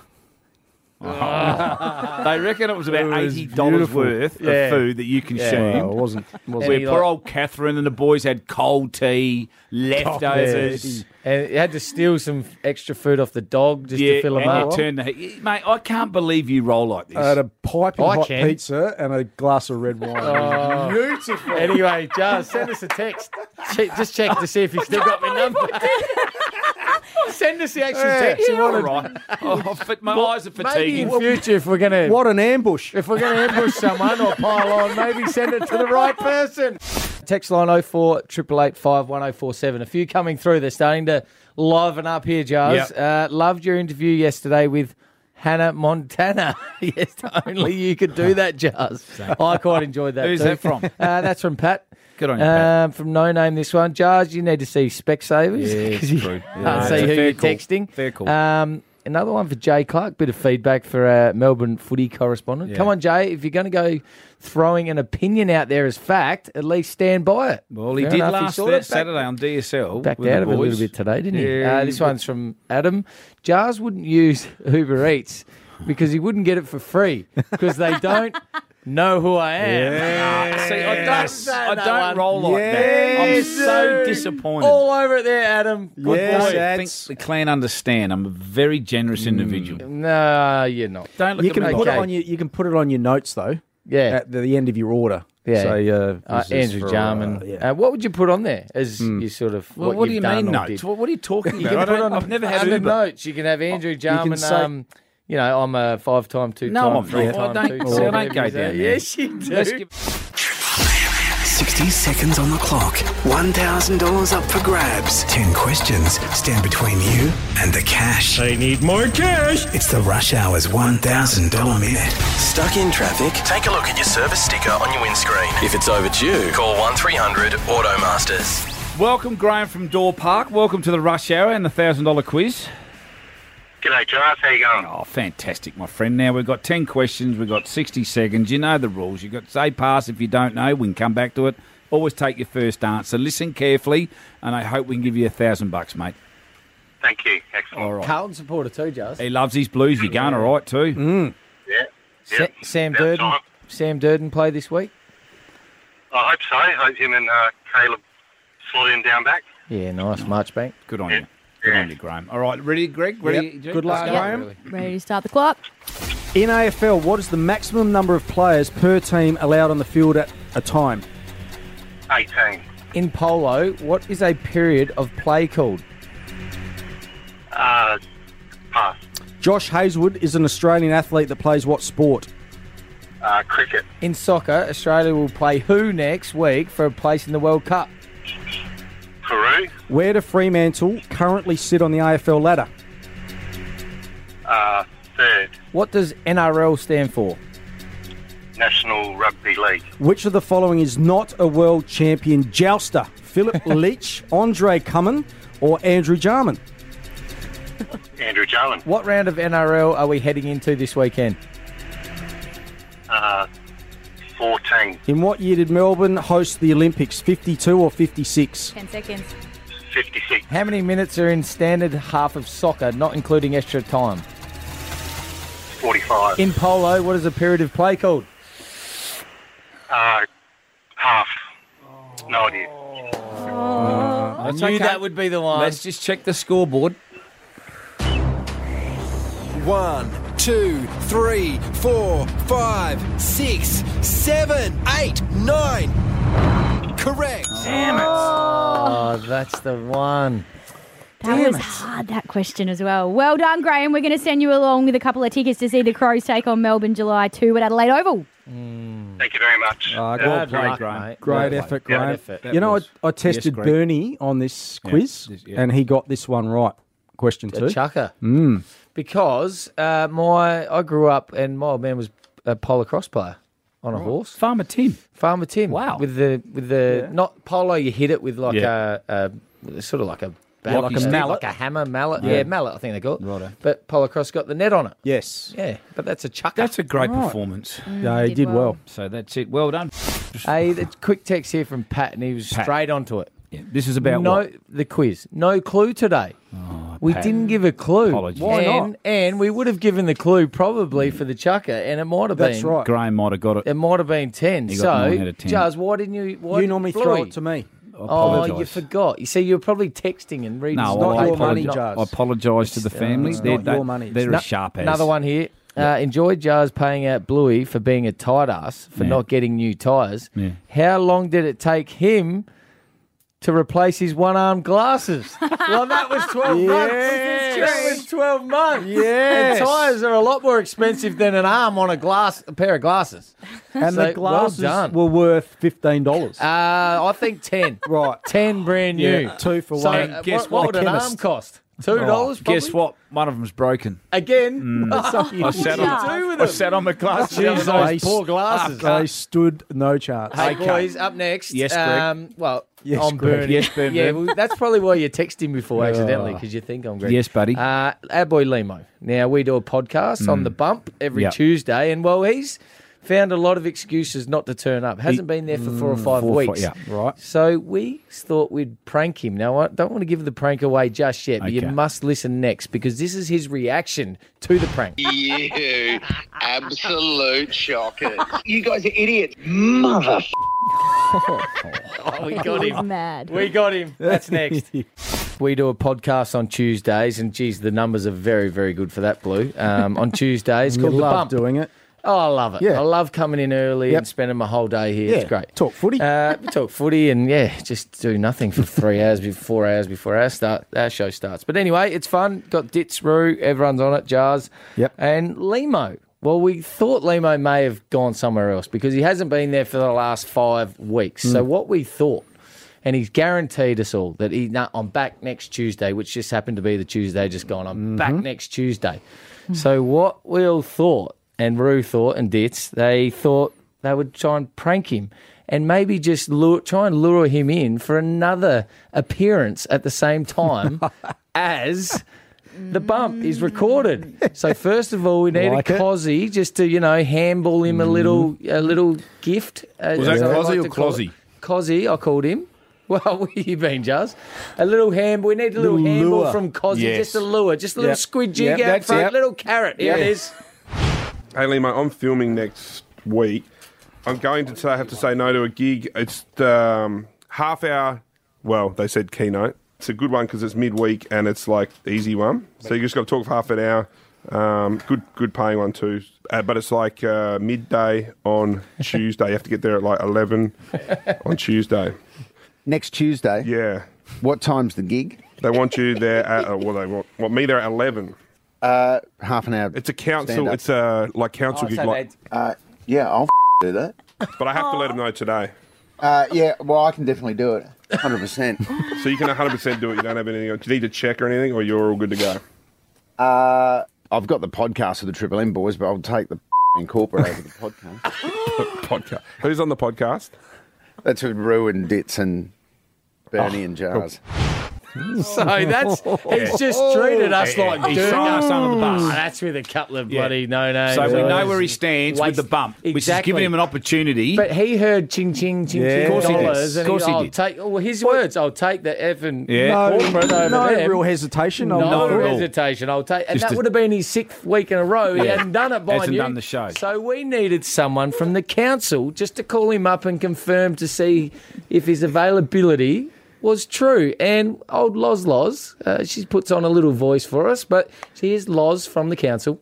Speaker 1: they reckon it was about
Speaker 4: It was
Speaker 1: eighty dollars
Speaker 4: beautiful.
Speaker 1: worth
Speaker 2: Yeah.
Speaker 1: of food that you consumed.
Speaker 4: No, it wasn't. wasn't.
Speaker 1: Where
Speaker 2: Any,
Speaker 1: poor
Speaker 2: like-
Speaker 1: old Catherine and the boys had cold tea, leftovers.
Speaker 2: And you had to steal some extra food off the dog just
Speaker 1: Yeah,
Speaker 2: to fill
Speaker 1: and
Speaker 2: them
Speaker 1: you
Speaker 2: up.
Speaker 1: turned the heat. Mate, I can't believe you roll like this.
Speaker 4: I had a piping
Speaker 2: I
Speaker 4: hot
Speaker 2: can.
Speaker 4: pizza and a glass of red wine.
Speaker 2: Oh.
Speaker 4: Beautiful.
Speaker 2: Anyway, Jars, send us a text. Check, just check to see if you still got my number. Send us the actual text you
Speaker 1: All
Speaker 2: wanted.
Speaker 1: right. Oh, fit- my eyes are
Speaker 2: Maybe
Speaker 1: fatiguing.
Speaker 2: in future, if we're gonna
Speaker 4: What an ambush.
Speaker 2: if we're gonna ambush someone or pile on, maybe send it to the right person. Text line oh four eight eight eight five one oh four seven. A few coming through. They're starting to liven up here, Jars. Uh, loved your interview yesterday with Hannah Montana. Yes, only you could do that, Jars. I quite enjoyed that.
Speaker 1: Who's
Speaker 2: too.
Speaker 1: that from?
Speaker 2: Uh, that's from Pat.
Speaker 1: Good on you, Pat.
Speaker 2: Um, from No Name, this one. Jars, you need to see Specsavers.
Speaker 1: Yeah,
Speaker 2: 'cause you
Speaker 1: true.
Speaker 2: can't
Speaker 1: Yeah,
Speaker 2: see
Speaker 1: it's a
Speaker 2: who
Speaker 1: fair
Speaker 2: you're
Speaker 1: call.
Speaker 2: texting.
Speaker 1: Fair call.
Speaker 2: Um, another one for Jay Clark. Bit of feedback for our Melbourne footy correspondent.
Speaker 1: Yeah.
Speaker 2: Come on, Jay. If you're going to go throwing an opinion out there as fact, at least stand by it.
Speaker 1: Well, he
Speaker 2: Fair
Speaker 1: did
Speaker 2: enough.
Speaker 1: last
Speaker 2: sort of back-
Speaker 1: Saturday on D S L.
Speaker 2: Backed
Speaker 1: with
Speaker 2: out
Speaker 1: the
Speaker 2: of it a
Speaker 1: boys.
Speaker 2: little bit today, didn't he?
Speaker 1: Yeah,
Speaker 2: uh, this one's from Adam. Jars wouldn't use Uber Eats because he wouldn't get it for free because they don't know who I am.
Speaker 1: Nah, see, I
Speaker 2: Yes.
Speaker 1: don't, I
Speaker 2: That
Speaker 1: don't
Speaker 2: one.
Speaker 1: roll like that. I'm
Speaker 2: Yes,
Speaker 1: so
Speaker 2: dude.
Speaker 1: disappointed.
Speaker 2: All over it there, Adam. Good
Speaker 4: Yes,
Speaker 2: boy.
Speaker 1: I think
Speaker 4: Ads.
Speaker 1: the clan understand. I'm a very generous individual.
Speaker 2: No, you're not.
Speaker 1: Don't look
Speaker 4: You
Speaker 1: at
Speaker 4: can
Speaker 1: me.
Speaker 4: put
Speaker 2: Okay.
Speaker 4: it on your you can put it on your notes though.
Speaker 2: Yeah.
Speaker 4: At the end of your order.
Speaker 2: Yeah.
Speaker 4: Say, uh,
Speaker 2: Uh,
Speaker 4: this is
Speaker 2: Andrew
Speaker 4: for,
Speaker 2: Jarman.
Speaker 4: uh, yeah.
Speaker 2: Uh, what would you put on there as you sort of
Speaker 1: Well,
Speaker 2: what,
Speaker 1: what do
Speaker 2: you've
Speaker 1: you mean
Speaker 2: done or
Speaker 1: notes?
Speaker 2: did?
Speaker 1: What, what are you talking
Speaker 2: You
Speaker 1: about?
Speaker 2: can
Speaker 1: I
Speaker 2: put
Speaker 1: don't-
Speaker 2: on
Speaker 1: I've never had
Speaker 2: under
Speaker 1: Uber.
Speaker 2: notes. You can have Andrew Jarman.
Speaker 4: say-
Speaker 2: um, you know, I'm a five-time, two-time,
Speaker 1: No, I'm not.
Speaker 2: three-time,
Speaker 1: Well, don't-
Speaker 2: two-time.
Speaker 1: see, I don't
Speaker 2: whatever
Speaker 1: go
Speaker 2: you say.
Speaker 1: down there.
Speaker 2: Yes, you do.
Speaker 1: Let's give-
Speaker 10: sixty seconds on the clock. one thousand dollars up for grabs. ten questions stand between you and the cash. I need more cash. It's the Rush Hour's one thousand dollars minute.
Speaker 6: Stuck in traffic? Take a look at your service sticker on your windscreen. If it's overdue, call one three hundred Automasters.
Speaker 1: Welcome, Graham from Door Park. Welcome to the Rush Hour and the one thousand dollars quiz.
Speaker 11: G'day, Jas. How you going?
Speaker 1: Oh, fantastic, my friend. Now, we've got ten questions. We've got sixty seconds. You know the rules. You've got to say pass if you don't know. We can come back to it. Always take your first answer. Listen carefully, and I hope we can give you a thousand bucks, mate.
Speaker 11: Thank you. Excellent.
Speaker 1: All right.
Speaker 2: Carlton supporter too, Jazz.
Speaker 1: He loves his Blues. You're going all right, too.
Speaker 2: Mm.
Speaker 11: Yeah.
Speaker 2: Sa-
Speaker 11: Yep.
Speaker 2: Sam
Speaker 11: About
Speaker 2: Durden.
Speaker 11: time.
Speaker 2: Sam Durden play this week.
Speaker 11: I hope so. I hope him and uh, Caleb slot in down back.
Speaker 2: Yeah, nice Marchbank.
Speaker 1: Good on you. Good on you, Graham. All right, ready, Greg? Ready?
Speaker 4: Yep. Good luck,
Speaker 1: Let's go.
Speaker 4: Graham.
Speaker 9: Ready to start the clock?
Speaker 4: In A F L, what is the maximum number of players per team allowed on the field at a time?
Speaker 11: eighteen.
Speaker 2: In polo, what is a period of play called?
Speaker 11: Uh, pass.
Speaker 4: Josh Hazelwood is an Australian athlete that plays what sport?
Speaker 11: Uh, cricket.
Speaker 2: In soccer, Australia will play who next week for a place in the World Cup?
Speaker 11: Peru.
Speaker 4: Where do Fremantle currently sit on the A F L ladder?
Speaker 11: Uh, third.
Speaker 2: What does N R L stand for?
Speaker 11: National Rugby League.
Speaker 4: Which of the following is not a world champion jouster? Philip Leach, Andre Cummin, or Andrew Jarman?
Speaker 11: Andrew Jarman.
Speaker 2: What round of N R L are we heading into this weekend?
Speaker 11: Uh, fourteen.
Speaker 4: In what year did Melbourne host the Olympics? fifty-two or fifty-six?
Speaker 9: Ten seconds.
Speaker 11: fifty-six.
Speaker 2: How many minutes are in standard half of soccer, not including extra time?
Speaker 11: forty-five.
Speaker 2: In polo, what is a period of play called?
Speaker 11: Uh, half. No idea.
Speaker 2: I
Speaker 1: That's
Speaker 2: knew
Speaker 1: okay.
Speaker 2: that would be the one.
Speaker 1: Let's just check the scoreboard.
Speaker 10: One, two, three, four, five, six, seven, eight, nine. Correct.
Speaker 1: Damn it.
Speaker 2: Oh, that's the one.
Speaker 9: That was hard, that question as well. Well done, Graham. We're going to send you along with a couple of tickets to see the Crows take on Melbourne July second at Adelaide Oval.
Speaker 11: Thank you very much.
Speaker 4: Uh,
Speaker 1: Well
Speaker 2: Good
Speaker 1: played,
Speaker 2: luck,
Speaker 1: Graham.
Speaker 2: mate.
Speaker 4: Great
Speaker 2: Well
Speaker 4: effort,
Speaker 2: played.
Speaker 4: Graham.
Speaker 2: Good effort.
Speaker 4: You know, I,
Speaker 1: was-
Speaker 4: I tested
Speaker 1: Greg.
Speaker 4: Bernie on this quiz,
Speaker 1: this- yeah.
Speaker 4: and he got this one right. Question two.
Speaker 2: A chucker.
Speaker 4: Mm.
Speaker 2: Because uh, my I grew up and my old man was a polo cross player on a horse.
Speaker 1: Farmer Tim.
Speaker 2: Farmer Tim.
Speaker 1: Wow.
Speaker 2: With the with the
Speaker 4: Yeah.
Speaker 2: not polo, you hit it with like
Speaker 1: Yeah.
Speaker 2: a, a sort of like a
Speaker 1: Like
Speaker 2: like
Speaker 1: a
Speaker 2: a
Speaker 1: mallet?
Speaker 2: like a hammer mallet.
Speaker 1: Yeah.
Speaker 2: Yeah, mallet. I think they call it.
Speaker 1: Righto.
Speaker 2: But polo cross got the net on it.
Speaker 4: Yes.
Speaker 2: Yeah, but that's a chucker.
Speaker 1: That's a great
Speaker 4: Right.
Speaker 1: performance.
Speaker 4: Yeah, he
Speaker 9: did
Speaker 4: did
Speaker 9: well.
Speaker 4: well.
Speaker 1: So that's it. Well done.
Speaker 2: Hey, the quick text here from Pat, and he was
Speaker 1: Pat.
Speaker 2: straight onto it.
Speaker 1: Yeah, this is about
Speaker 2: no,
Speaker 1: what?
Speaker 2: the quiz. No clue today. we
Speaker 1: Pat.
Speaker 2: didn't give a clue.
Speaker 1: Apologies.
Speaker 4: Why
Speaker 2: and,
Speaker 4: not?
Speaker 2: And we would have given the clue probably for the chucker, and it might have
Speaker 4: That's
Speaker 2: been.
Speaker 4: right.
Speaker 1: Graham might have got it.
Speaker 2: It might have been ten.
Speaker 1: He got nine out
Speaker 2: So,
Speaker 1: of ten.
Speaker 2: Jazz, why didn't you? Why
Speaker 4: You normally
Speaker 2: Bluey?
Speaker 4: throw it to me.
Speaker 1: I
Speaker 2: Oh,
Speaker 1: apologise.
Speaker 2: you forgot. You see, you were probably texting and reading.
Speaker 1: No,
Speaker 2: some
Speaker 1: well, I
Speaker 4: your money,
Speaker 1: apologise.
Speaker 4: Jazz.
Speaker 1: I apologise to the family.
Speaker 4: It's
Speaker 1: They're,
Speaker 4: not your
Speaker 1: they-
Speaker 4: money.
Speaker 1: They're
Speaker 2: No-
Speaker 1: as sharp as.
Speaker 2: Another one here. Uh, enjoyed Jazz paying out Bluey for being a tight ass for
Speaker 1: Yeah.
Speaker 2: not getting new tyres.
Speaker 1: Yeah.
Speaker 2: How long did it take him to replace his one-armed glasses? Well, that was twelve months. That was twelve months.
Speaker 4: Yes.
Speaker 2: And tyres are a lot more expensive than an arm on a glass, a pair of glasses.
Speaker 4: And
Speaker 2: So,
Speaker 4: the glasses
Speaker 2: well done.
Speaker 4: were worth fifteen dollars.
Speaker 2: Uh, I think ten.
Speaker 4: Right.
Speaker 2: ten brand new.
Speaker 4: Yeah, two for
Speaker 2: So,
Speaker 4: one.
Speaker 2: uh,
Speaker 1: guess
Speaker 2: what, what
Speaker 1: what?
Speaker 2: would an
Speaker 4: Chemist.
Speaker 2: arm cost? Two dollars.
Speaker 1: Oh, guess what? One of them's broken.
Speaker 2: Again?
Speaker 1: Mm.
Speaker 2: What's up
Speaker 1: I sat
Speaker 2: What
Speaker 1: on,
Speaker 2: do you do with
Speaker 1: I
Speaker 2: them?
Speaker 1: sat on my glasses. the
Speaker 2: Jeez,
Speaker 1: other
Speaker 2: those
Speaker 1: day.
Speaker 2: poor glasses.
Speaker 4: They stood no chance.
Speaker 2: Hey,
Speaker 1: Okay.
Speaker 2: boys, up next.
Speaker 1: Yes, Greg.
Speaker 2: Um, well,
Speaker 4: Yes,
Speaker 2: I'm
Speaker 4: Greg.
Speaker 2: Bernie.
Speaker 1: Yes, Bernie.
Speaker 2: Yeah, well, that's probably why you texted him before accidentally,
Speaker 4: Oh.
Speaker 2: because you think I'm Greg.
Speaker 1: Yes, buddy.
Speaker 2: Uh, our boy Limo. Now, we do a podcast on The Bump every
Speaker 1: Yep.
Speaker 2: Tuesday, and, well, he's found a lot of excuses not to turn up. Hasn't been there for four or five
Speaker 1: Four or
Speaker 2: weeks.
Speaker 1: five- yeah, right.
Speaker 2: So we thought we'd prank him. Now, I don't want to give the prank away just yet, but you
Speaker 1: Okay.
Speaker 2: must listen next, because this is his reaction to the prank.
Speaker 12: You absolute shockers. You guys are idiots. Mother.
Speaker 2: Oh, we got
Speaker 9: He's
Speaker 2: him.
Speaker 9: mad.
Speaker 2: We got him. That's next. We do a podcast on Tuesdays, and geez, the numbers are very, very good for that, Blue. Um, on Tuesdays,
Speaker 4: You
Speaker 2: called The
Speaker 4: love
Speaker 2: Bump.
Speaker 4: doing it.
Speaker 2: Oh, I love it.
Speaker 4: Yeah.
Speaker 2: I love coming in early
Speaker 4: Yep.
Speaker 2: and spending my whole day here.
Speaker 4: Yeah.
Speaker 2: It's great.
Speaker 4: Talk footy.
Speaker 2: Uh, we talk footy and, yeah, just do nothing for three hours, before, four hours before our, start, our show starts. But anyway, it's fun. Got Ditz, Roo, everyone's on it, Jars.
Speaker 4: Yep.
Speaker 2: And Limo. Well, we thought Limo may have gone somewhere else because he hasn't been there for the last five weeks. So what we thought, and he's guaranteed us all that he, nah, I'm back next Tuesday, which just happened to be the Tuesday just gone. I'm back next Tuesday. So what we all thought, and Roo thought, and Ditz, they thought they would try and prank him and maybe just lure, try and lure him in for another appearance at the same time as The Bump is recorded. So first of all, we need
Speaker 4: Like
Speaker 2: a
Speaker 4: it.
Speaker 2: Cozzy just to, you know, handball him a little a little gift. Uh,
Speaker 3: Was that
Speaker 2: as I
Speaker 3: Cozzy
Speaker 2: like
Speaker 3: or
Speaker 2: to call it.
Speaker 3: Clozzy?
Speaker 2: Cozzy, I called him. Well, where you been, Jazz? A little hand. We need a little,
Speaker 4: Little
Speaker 2: handball
Speaker 4: lure.
Speaker 2: from Cozzy,
Speaker 3: Yes.
Speaker 2: just a lure, just a little
Speaker 4: Yep.
Speaker 2: squid jig
Speaker 4: Yep,
Speaker 2: out
Speaker 4: that's
Speaker 2: front,
Speaker 4: it.
Speaker 2: little carrot. Here it
Speaker 4: Yeah.
Speaker 2: is.
Speaker 13: Hey, Limo, I'm filming next week. I'm going to say, have to say no to a gig. It's um, half hour. Well, they said keynote. It's a good one because it's midweek and it's like the easy one. So you just got to talk for half an hour. Um, good, good paying one too. Uh, but it's like uh, midday on Tuesday. You have to get there at like eleven on Tuesday.
Speaker 14: Next Tuesday?
Speaker 13: Yeah.
Speaker 14: What time's the gig?
Speaker 13: They want you there at, uh, well, they want, want me there at eleven.
Speaker 14: Uh, half an hour.
Speaker 13: It's a council,
Speaker 14: stand-up.
Speaker 13: it's a like council
Speaker 2: Oh,
Speaker 13: gig.
Speaker 2: so
Speaker 13: Like,
Speaker 14: Uh, yeah, I'll do that.
Speaker 13: but I have to let them know today.
Speaker 14: Uh, yeah, well, I can definitely do it. one hundred percent.
Speaker 13: So you can one hundred percent do it. You don't have anything. Do you need to check or anything, or you're all good to go?
Speaker 14: Uh, I've got the podcast of the Triple M boys, but I'll take the incorporate over the podcast.
Speaker 13: Podcast. Who's on the podcast?
Speaker 14: That's with Roo and Ditz and Bernie and Jars.
Speaker 2: So that's he's just treated us
Speaker 1: Yeah,
Speaker 2: like
Speaker 1: he's
Speaker 2: dirt.
Speaker 1: thrown us under the bus.
Speaker 2: Ah, that's with a couple of
Speaker 1: Yeah.
Speaker 2: bloody no-names.
Speaker 1: So we know where he stands with
Speaker 2: Waste-
Speaker 1: the bump, which is
Speaker 2: Exactly.
Speaker 1: giving him an opportunity.
Speaker 2: But he heard ching ching ching
Speaker 1: Yeah.
Speaker 2: ching
Speaker 1: Of course he did.
Speaker 2: dollars,
Speaker 1: Of
Speaker 2: and
Speaker 1: course
Speaker 2: he,
Speaker 1: he
Speaker 2: I'll
Speaker 1: did.
Speaker 2: take. Well, his words. I'll take the effing
Speaker 1: Yeah.
Speaker 2: corporate over
Speaker 4: no
Speaker 2: them.
Speaker 4: real hesitation. I'll
Speaker 2: No
Speaker 4: do it.
Speaker 2: hesitation. I'll take, and
Speaker 1: Just
Speaker 2: that
Speaker 1: to-
Speaker 2: would have been his sixth week in a row. He
Speaker 1: Yeah.
Speaker 2: hadn't done it by
Speaker 1: Hasn't
Speaker 2: you.
Speaker 1: done the show.
Speaker 2: So we needed someone from the council just to call him up and confirm to see if his availability was true. And old Loz Loz, uh, she puts on a little voice for us, but here's Loz from the council.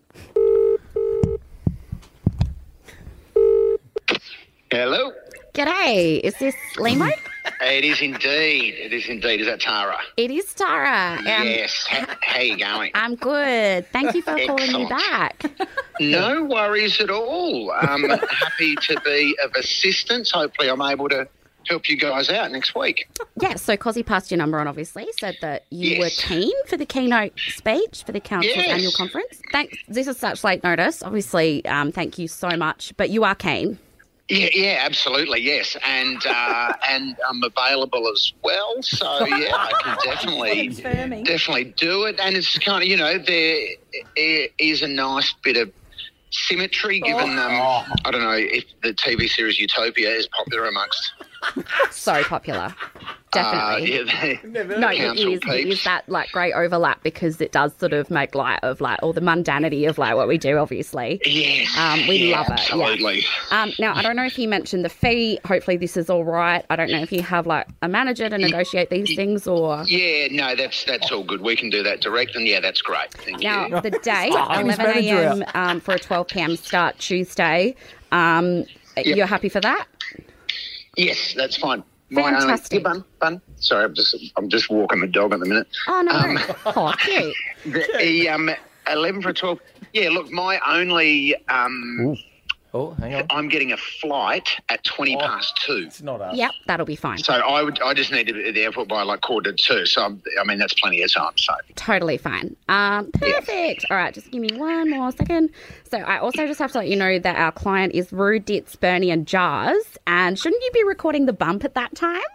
Speaker 12: Hello.
Speaker 15: G'day, is this Limo?
Speaker 12: It is indeed. It is indeed. Is that Tara?
Speaker 15: It is Tara. Um,
Speaker 12: Yes. How, how you going?
Speaker 15: I'm good. Thank you for calling me
Speaker 12: Excellent.
Speaker 15: back.
Speaker 12: No worries at all. I'm happy to be of assistance. Hopefully I'm able to help you guys out next week.
Speaker 15: Yeah, so Cozzy passed your number on, obviously, said that you
Speaker 12: Yes.
Speaker 15: were keen for the keynote speech for the council's
Speaker 12: Yes.
Speaker 15: annual conference. Thanks. This is such late notice. Obviously, um, thank you so much, but you are keen.
Speaker 12: Yeah, yeah, absolutely, yes, and uh, and I'm available as well. So yeah, I can definitely
Speaker 15: Confirming.
Speaker 12: definitely do it. And it's kind of, you know, there i- is a nice bit of symmetry given. Um, I don't know if the T V series Utopia is popular amongst.
Speaker 15: So popular. Definitely.
Speaker 12: Uh, yeah, the
Speaker 15: No, it
Speaker 12: council
Speaker 15: is. It
Speaker 12: peeps.
Speaker 15: is that like great overlap because it does sort of make light of like all the mundanity of like what we do. Obviously,
Speaker 12: Yes,
Speaker 15: um, we
Speaker 12: yeah,
Speaker 15: love it.
Speaker 12: absolutely.
Speaker 15: Yeah. Um, now I don't know if he mentioned the fee. Hopefully, this is all right. I don't know if you have like a manager to negotiate these things or.
Speaker 12: Yeah, no, that's that's all good. We can do that direct, and yeah, that's great. Thank
Speaker 15: Now
Speaker 12: you.
Speaker 15: the date,
Speaker 4: Stop.
Speaker 15: eleven
Speaker 4: Manager
Speaker 15: a.m. Um, for a twelve p.m. start Tuesday. Um,
Speaker 12: Yep.
Speaker 15: You're happy for that?
Speaker 12: Yes, that's fine. My only-
Speaker 15: Fantastic.
Speaker 12: Yeah, bun, bun. Sorry, I'm just I'm just walking the dog at the minute.
Speaker 15: Oh no!
Speaker 12: Um,
Speaker 15: oh, cute.
Speaker 12: The, the, um, eleven for twelve. Yeah, look, my only um,
Speaker 2: Oh, hang on.
Speaker 12: I'm getting a flight at twenty past two.
Speaker 2: It's not us.
Speaker 15: Yep, that'll be fine.
Speaker 12: So I would, I just need to be at the airport by like quarter to two. So I'm, I mean, that's plenty of time. So
Speaker 15: Totally fine. Um, perfect. All right, just give me one more second. So I also just have to let you know that our client is Rue, Ditz, Bernie and Jars. And shouldn't you be recording the bump at that time?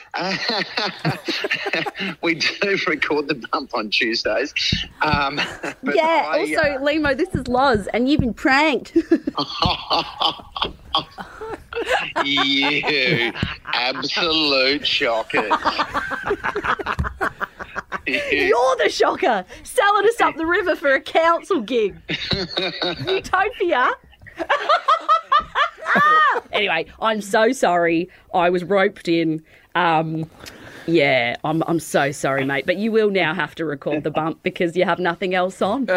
Speaker 12: we do record the bump on Tuesdays. Um, but
Speaker 15: yeah,
Speaker 12: I,
Speaker 15: also,
Speaker 12: uh,
Speaker 15: Limo, this is Loz, and you've been pranked.
Speaker 12: You absolute shockers.
Speaker 15: You're the shocker, selling us up the river for a council gig. Utopia. Anyway, I'm so sorry. I was roped in. Um, yeah, I'm I'm so sorry, mate. But you will now have to record the bump because you have nothing else on.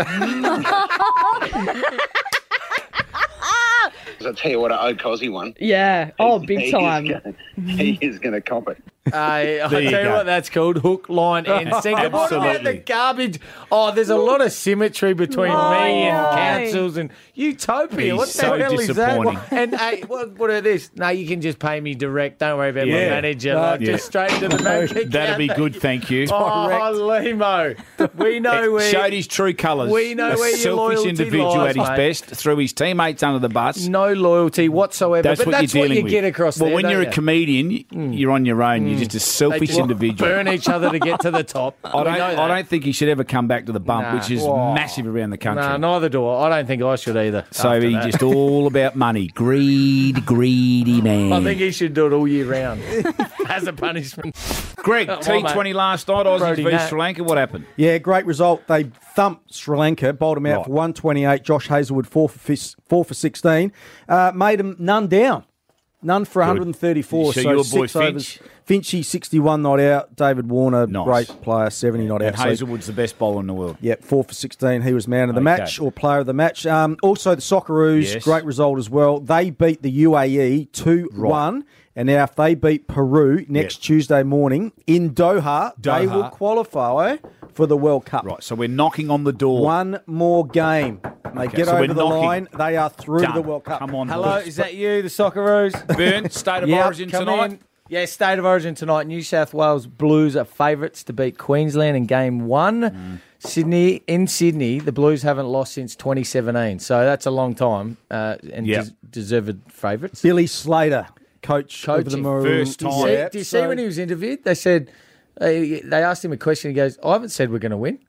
Speaker 12: I'll tell you what, I owe Cosy one.
Speaker 15: Yeah. Oh, big
Speaker 12: He
Speaker 15: time.
Speaker 12: is gonna- He is going to cop it.
Speaker 2: I I'll
Speaker 12: There
Speaker 2: tell
Speaker 12: you
Speaker 2: you
Speaker 12: go.
Speaker 2: what that's called, hook, line and sinker. What about the garbage? Oh, there's a lot of symmetry between
Speaker 9: Oh,
Speaker 2: me and
Speaker 9: no.
Speaker 2: councils and Utopia.
Speaker 1: He's
Speaker 2: What the
Speaker 1: so
Speaker 2: hell is that?
Speaker 1: disappointing.
Speaker 2: And hey, what, what are this? No, you can just pay me direct. Don't worry about my
Speaker 1: Yeah.
Speaker 2: manager.
Speaker 1: No,
Speaker 2: Like,
Speaker 1: yeah.
Speaker 2: Just straight to the bank account.
Speaker 1: That'd be good, thank you.
Speaker 2: Oh, Limo. We know where...
Speaker 1: Showed his true colours.
Speaker 2: We know
Speaker 1: a
Speaker 2: where your
Speaker 1: selfish
Speaker 2: loyalty
Speaker 1: individual
Speaker 2: lies,
Speaker 1: at his
Speaker 2: mate.
Speaker 1: best, threw his teammates under the bus.
Speaker 2: No loyalty whatsoever.
Speaker 1: That's
Speaker 2: but
Speaker 1: what
Speaker 2: that's
Speaker 1: you're
Speaker 2: what
Speaker 1: dealing
Speaker 2: you
Speaker 1: with.
Speaker 2: get across
Speaker 1: well,
Speaker 2: there,
Speaker 1: when
Speaker 2: don't
Speaker 1: you're
Speaker 2: you?
Speaker 1: a comedian, y- you're on your own. You're just a selfish
Speaker 2: They just
Speaker 1: individual.
Speaker 2: burn each other to get to the top.
Speaker 1: I
Speaker 2: We
Speaker 1: don't.
Speaker 2: know
Speaker 1: I
Speaker 2: that.
Speaker 1: don't think he should ever come back to the bump,
Speaker 2: Nah.
Speaker 1: which is
Speaker 2: Whoa.
Speaker 1: massive around the country.
Speaker 2: No, neither do I. I don't think I should either.
Speaker 1: so
Speaker 2: after
Speaker 1: he's
Speaker 2: that.
Speaker 1: just all about money. Greed, greedy man.
Speaker 2: I think he should do it all year round as a punishment.
Speaker 1: Greg,
Speaker 2: Come on,
Speaker 1: T
Speaker 2: mate.
Speaker 1: twenty last night, Aussies
Speaker 2: Brody
Speaker 1: v
Speaker 2: Nat.
Speaker 1: Sri Lanka. What happened?
Speaker 4: Yeah, great result. They thumped Sri Lanka, bowled them out
Speaker 1: Right.
Speaker 4: for one twenty-eight. Josh Hazelwood, four for, fis- four for sixteen. Uh, made them none down. None for
Speaker 1: Good.
Speaker 4: one thirty-four.
Speaker 1: So
Speaker 4: So,
Speaker 1: your boy
Speaker 4: six overs.
Speaker 1: Finch?
Speaker 4: Finchy, sixty-one not out. David Warner,
Speaker 1: Nice.
Speaker 4: great player, seventy not
Speaker 1: And
Speaker 4: out. So-
Speaker 1: Hazelwood's the best bowler in the world.
Speaker 4: Yep, four for sixteen. He was man of the
Speaker 1: Okay.
Speaker 4: match or player of the match. Um, also, the Socceroos,
Speaker 1: Yes.
Speaker 4: great result as well. They beat the U A E two one. And now if they beat Peru next
Speaker 1: Yep.
Speaker 4: Tuesday morning in Doha, they
Speaker 1: Doha.
Speaker 4: will qualify for the World Cup.
Speaker 1: Right, so we're knocking on the door.
Speaker 4: One more game. They
Speaker 1: Okay,
Speaker 4: get
Speaker 1: so
Speaker 4: over
Speaker 1: we're
Speaker 4: the
Speaker 1: knocking.
Speaker 4: line. They are through
Speaker 1: Done.
Speaker 4: to the World Cup.
Speaker 1: Come on,
Speaker 2: Hello,
Speaker 1: boys.
Speaker 2: is that you, the Socceroos?
Speaker 1: Burn, State of
Speaker 2: Yep,
Speaker 1: Origin
Speaker 2: come
Speaker 1: tonight.
Speaker 2: in. Yeah, State of Origin tonight. New South Wales Blues are favourites to beat Queensland in game one.
Speaker 1: Mm.
Speaker 2: Sydney in Sydney, the Blues haven't lost since twenty seventeen, so that's a long time uh, and
Speaker 1: Yep.
Speaker 2: des- deserved favourites.
Speaker 4: Billy Slater, coach over the
Speaker 2: Coaching.
Speaker 4: Maroons.
Speaker 1: First time.
Speaker 2: See,
Speaker 4: Yep,
Speaker 2: do you see
Speaker 4: so-
Speaker 2: when he was interviewed? They said uh, they asked him a question. He goes, "I haven't said we're going to win."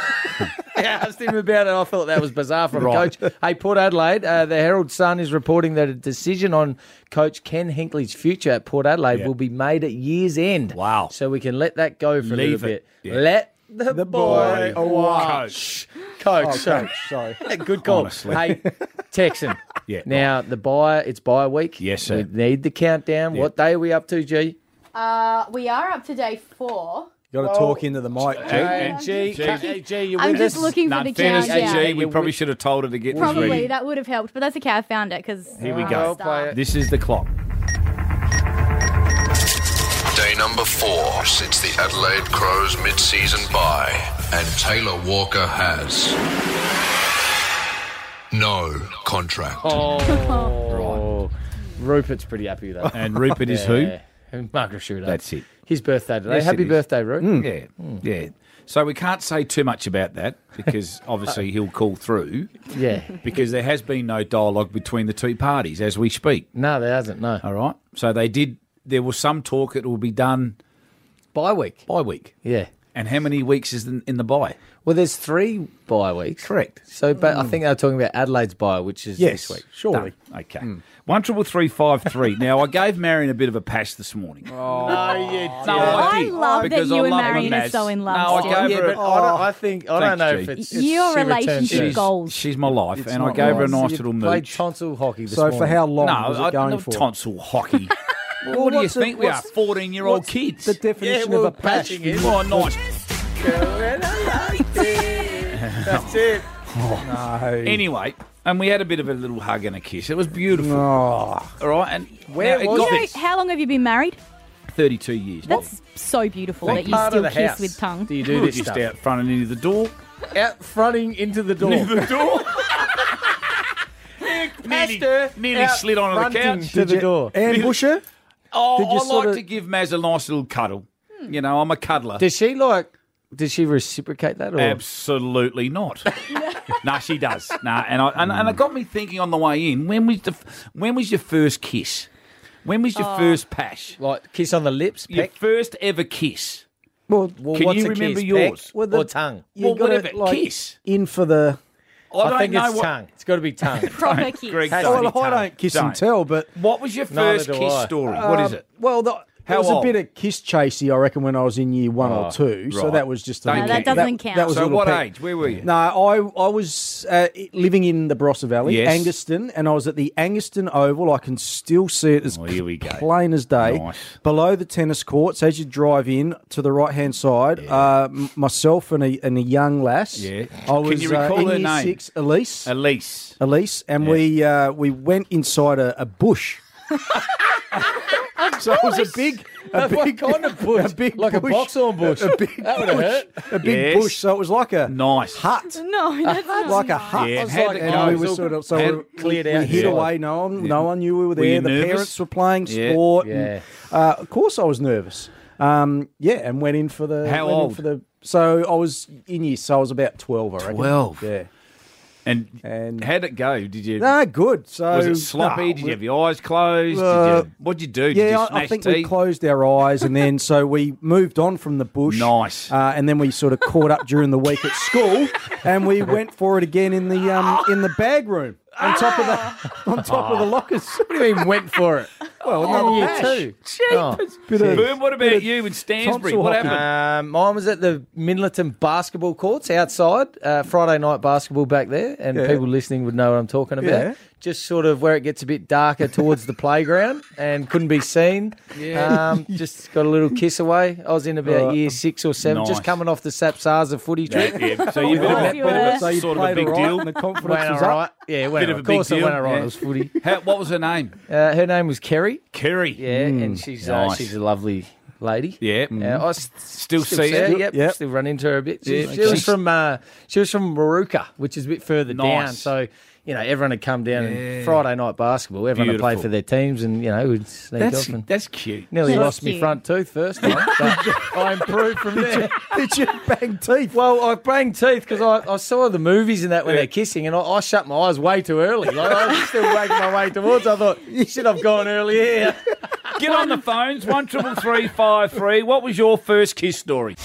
Speaker 2: I asked him about it. I thought that was bizarre from
Speaker 1: Right.
Speaker 2: a coach. Hey, Port Adelaide, uh, the Herald Sun is reporting that a decision on coach Ken Hinkley's future at Port Adelaide
Speaker 1: Yeah.
Speaker 2: will be made at year's end.
Speaker 1: Wow.
Speaker 2: So we can let that go for
Speaker 1: Leave
Speaker 2: a little
Speaker 1: it.
Speaker 2: bit.
Speaker 1: Yeah.
Speaker 2: Let the,
Speaker 4: The
Speaker 2: boy,
Speaker 4: boy
Speaker 2: watch. Coach,
Speaker 4: Oh,
Speaker 2: sorry.
Speaker 4: coach, sorry.
Speaker 2: Good call.
Speaker 1: Honestly.
Speaker 2: Hey, Texan.
Speaker 1: Yeah.
Speaker 2: Now, the buy, it's buy week.
Speaker 1: Yes, sir.
Speaker 2: We need the countdown.
Speaker 1: Yeah.
Speaker 2: What day are we up to, G?
Speaker 9: Uh, we are up to day four.
Speaker 4: You got to talk into the mic, G.
Speaker 2: Hey, G,
Speaker 1: G.
Speaker 2: hey, G, you
Speaker 9: I'm
Speaker 2: with
Speaker 9: just
Speaker 2: us?
Speaker 9: looking
Speaker 1: No,
Speaker 9: for the
Speaker 1: in fairness to
Speaker 9: countdown.
Speaker 1: G, we
Speaker 2: You're
Speaker 1: probably
Speaker 2: with-
Speaker 1: should have told her to get
Speaker 9: Probably
Speaker 1: ready.
Speaker 9: that would have helped, but that's okay. I found it because
Speaker 1: Here we go.
Speaker 2: play it.
Speaker 1: This is the clock.
Speaker 5: Day number four since the Adelaide Crows mid-season bye, and Taylor Walker has no contract.
Speaker 2: Oh, Rupert's pretty happy with that.
Speaker 1: And Rupert is who?
Speaker 2: who? Margaret Shooter.
Speaker 1: That's it.
Speaker 2: His birthday today.
Speaker 1: Yes,
Speaker 2: Happy
Speaker 1: it is.
Speaker 2: birthday, Rupert.
Speaker 1: Yeah, yeah. So we can't say too much about that because obviously he'll call through
Speaker 2: Yeah.
Speaker 1: because there has been no dialogue between the two parties as we speak.
Speaker 2: No, there hasn't, no.
Speaker 1: All right. So they did. There was some talk it will be done
Speaker 2: Bye week.
Speaker 1: by week.
Speaker 2: Yeah.
Speaker 1: And how many weeks is in, in the bye?
Speaker 2: Well, there's three bye weeks.
Speaker 1: Correct.
Speaker 2: So, but I think they were talking about Adelaide's bye, which is
Speaker 4: Yes,
Speaker 2: this week.
Speaker 4: surely.
Speaker 1: Done. Okay. One triple three five three. Now I gave Marion a bit of a pass this morning.
Speaker 2: Oh, no, you did.
Speaker 1: No, I
Speaker 9: I
Speaker 1: did.
Speaker 9: love that
Speaker 1: because
Speaker 9: you
Speaker 1: I
Speaker 9: and
Speaker 1: love
Speaker 9: Marion
Speaker 1: the
Speaker 9: are
Speaker 1: Maz.
Speaker 9: so in love
Speaker 1: No, I
Speaker 9: still.
Speaker 1: gave
Speaker 2: Yeah,
Speaker 1: her.
Speaker 2: but I, don't, I think I don't
Speaker 1: Thanks,
Speaker 2: know
Speaker 1: G.
Speaker 2: if it's,
Speaker 9: Your
Speaker 2: it's she returns
Speaker 9: relationship
Speaker 2: soon.
Speaker 9: goals.
Speaker 1: She's my life,
Speaker 4: It's
Speaker 1: and I
Speaker 4: not
Speaker 1: gave her a
Speaker 4: nice.
Speaker 1: nice
Speaker 2: You
Speaker 1: little
Speaker 2: played
Speaker 1: mooch.
Speaker 2: tonsil hockey this
Speaker 4: So
Speaker 2: morning.
Speaker 4: for how long
Speaker 1: No,
Speaker 4: was
Speaker 1: I
Speaker 4: it going
Speaker 1: no
Speaker 4: for?
Speaker 1: tonsil hockey. Well, what do you
Speaker 4: what's the-
Speaker 1: think? We are
Speaker 4: what's-
Speaker 1: fourteen-year-old
Speaker 4: what's
Speaker 1: kids.
Speaker 4: The definition
Speaker 2: Yeah, well,
Speaker 4: of a patch.
Speaker 2: patching is-
Speaker 1: Oh, nice.
Speaker 2: That's it.
Speaker 4: No.
Speaker 1: Anyway, and we had a bit of a little hug and a kiss. It was beautiful.
Speaker 4: Oh.
Speaker 1: All right, and
Speaker 2: Where
Speaker 1: now it
Speaker 2: was
Speaker 1: got
Speaker 9: You know,
Speaker 1: this.
Speaker 9: how long have you been married?
Speaker 1: thirty-two years.
Speaker 9: That's so beautiful
Speaker 2: What
Speaker 9: that you
Speaker 2: part
Speaker 9: still
Speaker 2: of the
Speaker 9: kiss
Speaker 2: house
Speaker 9: with tongue.
Speaker 2: do you do this
Speaker 1: Just
Speaker 2: stuff?
Speaker 1: out front and into the door.
Speaker 2: Out fronting into the door.
Speaker 1: Into the door.
Speaker 2: passed her.
Speaker 1: nearly
Speaker 2: out
Speaker 1: slid onto the
Speaker 2: fronting
Speaker 1: couch.
Speaker 2: to the door.
Speaker 4: Ambush her?
Speaker 1: Oh,
Speaker 4: Did you
Speaker 1: I
Speaker 4: sort
Speaker 1: like
Speaker 4: of-
Speaker 1: to give Maz a nice little cuddle. You know, I'm a cuddler.
Speaker 2: Does she like? Does she reciprocate that? Or?
Speaker 1: Absolutely not. No, she does. No, and I and, and it got me thinking on the way in. When was the when was your first kiss? When was your
Speaker 2: Oh.
Speaker 1: first pash?
Speaker 2: Like kiss on the lips,
Speaker 1: Your
Speaker 2: peck?
Speaker 1: first ever kiss.
Speaker 4: Well,
Speaker 2: Well,
Speaker 1: Can
Speaker 2: what's
Speaker 1: you
Speaker 2: a
Speaker 1: remember
Speaker 2: kiss,
Speaker 1: yours?
Speaker 2: peck
Speaker 4: Well, the-
Speaker 2: or tongue?
Speaker 4: You
Speaker 1: Well,
Speaker 4: gotta,
Speaker 1: whatever,
Speaker 4: like,
Speaker 1: kiss.
Speaker 4: in for the.
Speaker 1: I,
Speaker 2: I,
Speaker 1: don't
Speaker 2: think
Speaker 1: know
Speaker 2: it's
Speaker 1: what.
Speaker 2: tongue. It's got to be tongue.
Speaker 9: Proper kiss.
Speaker 1: Greg,
Speaker 2: Has to
Speaker 1: don't.
Speaker 2: be
Speaker 4: Well, I
Speaker 2: tongue.
Speaker 4: don't kiss
Speaker 1: Don't.
Speaker 4: and tell, but
Speaker 1: What was your
Speaker 2: Neither
Speaker 1: first
Speaker 2: do
Speaker 1: kiss
Speaker 2: I.
Speaker 1: story? What is
Speaker 4: Um,
Speaker 1: it?
Speaker 4: Well, the,
Speaker 1: How
Speaker 4: there was
Speaker 1: old?
Speaker 4: a bit of kiss chasey, I reckon, when I was in year one
Speaker 1: Oh,
Speaker 4: or two. So
Speaker 1: right.
Speaker 4: that was just a
Speaker 1: Don't
Speaker 9: No, that
Speaker 4: little-
Speaker 9: doesn't count.
Speaker 4: That was a
Speaker 1: So
Speaker 4: little
Speaker 1: what
Speaker 4: peck.
Speaker 1: age? Where were you?
Speaker 4: No, I I was uh, living in the Barossa Valley,
Speaker 1: Yes.
Speaker 4: Angaston, and I was at the Angaston Oval. I can still see it as
Speaker 1: Oh, here we go.
Speaker 4: plain as day.
Speaker 1: Nice.
Speaker 4: Below the tennis courts, as you drive in to the right hand side, uh, m- myself and a, and a young lass.
Speaker 1: Yeah.
Speaker 4: I was
Speaker 1: Can you recall
Speaker 4: uh, in
Speaker 1: her
Speaker 4: year
Speaker 1: name?
Speaker 4: six, Elise.
Speaker 1: Elise.
Speaker 4: Elise, and
Speaker 1: Yeah.
Speaker 4: we uh, we went inside a, a bush. So it was a big, a
Speaker 2: What
Speaker 4: big
Speaker 2: kind of bush?
Speaker 4: a big
Speaker 2: Like a
Speaker 4: bush.
Speaker 2: boxhorn bush.
Speaker 4: A big
Speaker 2: That would've
Speaker 4: bush.
Speaker 2: hurt.
Speaker 4: A big
Speaker 1: Yes.
Speaker 4: bush. So it was like a
Speaker 1: Nice.
Speaker 4: hut,
Speaker 9: No, that's not
Speaker 4: like a
Speaker 9: nice.
Speaker 4: hut.
Speaker 1: Yeah,
Speaker 2: I was
Speaker 1: had
Speaker 2: like,
Speaker 1: to
Speaker 4: And
Speaker 2: oh,
Speaker 4: we
Speaker 2: it's
Speaker 4: were
Speaker 2: all
Speaker 4: sort of so
Speaker 2: had
Speaker 4: we,
Speaker 2: cleared
Speaker 4: we
Speaker 2: out.
Speaker 4: hid
Speaker 2: Yeah.
Speaker 4: away. No one, no one knew we were
Speaker 1: Were
Speaker 4: there.
Speaker 1: you
Speaker 4: the
Speaker 1: nervous?
Speaker 4: parents were playing
Speaker 1: Yeah.
Speaker 4: sport.
Speaker 2: Yeah.
Speaker 4: And, uh, of course, I was nervous. Um, yeah, and went in for the.
Speaker 1: How
Speaker 4: went in
Speaker 1: old?
Speaker 4: For the, so I was in years. So I was about twelve. I reckon.
Speaker 1: twelve?
Speaker 4: Yeah.
Speaker 1: And,
Speaker 4: And
Speaker 1: how'd it go? Did you?
Speaker 4: no, good. So
Speaker 1: was it sloppy?
Speaker 4: no,
Speaker 1: Did you have your eyes closed?
Speaker 4: Uh,
Speaker 1: Did you, what'd you do? Did
Speaker 4: Yeah,
Speaker 1: you
Speaker 4: I,
Speaker 1: smash
Speaker 4: I think
Speaker 1: teeth?
Speaker 4: we closed our eyes, and then so we moved on from the bush.
Speaker 1: Nice.
Speaker 4: Uh, and then we sort of caught up during the week at school, and we went for it again in the um, in the bag room on top of the on top of the lockers.
Speaker 2: What do you mean went for it?
Speaker 4: Well,
Speaker 2: In
Speaker 4: another
Speaker 2: year
Speaker 4: bash.
Speaker 2: two. Oh.
Speaker 4: Bit of-
Speaker 1: Boom, what about
Speaker 4: bit of
Speaker 1: you in Stansbury?
Speaker 4: tonsil
Speaker 1: What
Speaker 4: hopping.
Speaker 1: happened?
Speaker 2: Um, mine was at the Midleton basketball courts outside, uh, Friday night basketball back there, and
Speaker 4: Yeah.
Speaker 2: people listening would know what I'm talking about.
Speaker 4: Yeah.
Speaker 2: Just sort of where it gets a bit darker towards the playground and couldn't be seen.
Speaker 1: Yeah.
Speaker 2: Um, just got a little kiss away. I was in about
Speaker 4: Right.
Speaker 2: year six or seven,
Speaker 1: Nice.
Speaker 2: just coming off the Sapsaza footy trip.
Speaker 1: Yeah, so you bit of,
Speaker 4: Oh,
Speaker 1: a- bit of a
Speaker 4: so you
Speaker 1: sort of a
Speaker 4: played
Speaker 1: big
Speaker 4: all right
Speaker 1: deal.
Speaker 4: and the confidence
Speaker 2: Went
Speaker 4: was
Speaker 2: all
Speaker 4: up.
Speaker 2: right. Yeah, it went
Speaker 1: Bit
Speaker 2: all
Speaker 1: of a
Speaker 2: Of
Speaker 1: big
Speaker 2: course, it
Speaker 1: deal.
Speaker 2: went all right.
Speaker 1: Yeah.
Speaker 2: It was footy.
Speaker 1: How, what was her name?
Speaker 2: Uh, her name was Kerry.
Speaker 1: Kerry.
Speaker 2: Yeah, and she's uh,
Speaker 1: Nice.
Speaker 2: she's a lovely lady.
Speaker 1: Yeah.
Speaker 2: Yeah, I s-
Speaker 1: Still see her?
Speaker 2: Yep,
Speaker 4: Yep.
Speaker 2: still run into her a bit. She,
Speaker 1: Yeah,
Speaker 2: she
Speaker 1: okay.
Speaker 2: was from uh, she was from Maruka, which is a bit further down.
Speaker 1: Nice.
Speaker 2: So you know, everyone had come down
Speaker 1: Yeah.
Speaker 2: and Friday night basketball. Everyone had played
Speaker 1: Beautiful.
Speaker 2: for their teams, and you know, we'd sneak
Speaker 1: That's,
Speaker 2: off and
Speaker 1: that's cute.
Speaker 2: nearly
Speaker 9: That's
Speaker 2: lost my
Speaker 9: cute.
Speaker 2: front tooth first time. But I improved from there.
Speaker 4: Did you bang teeth?
Speaker 2: Well, I banged teeth because I, I saw the movies and that when they're kissing, and I, I shut my eyes way too early. Like I was still wagging my way towards. I thought, shit, I've gone early here.
Speaker 1: Get on the phones, one triple three five three. What was your first kiss story?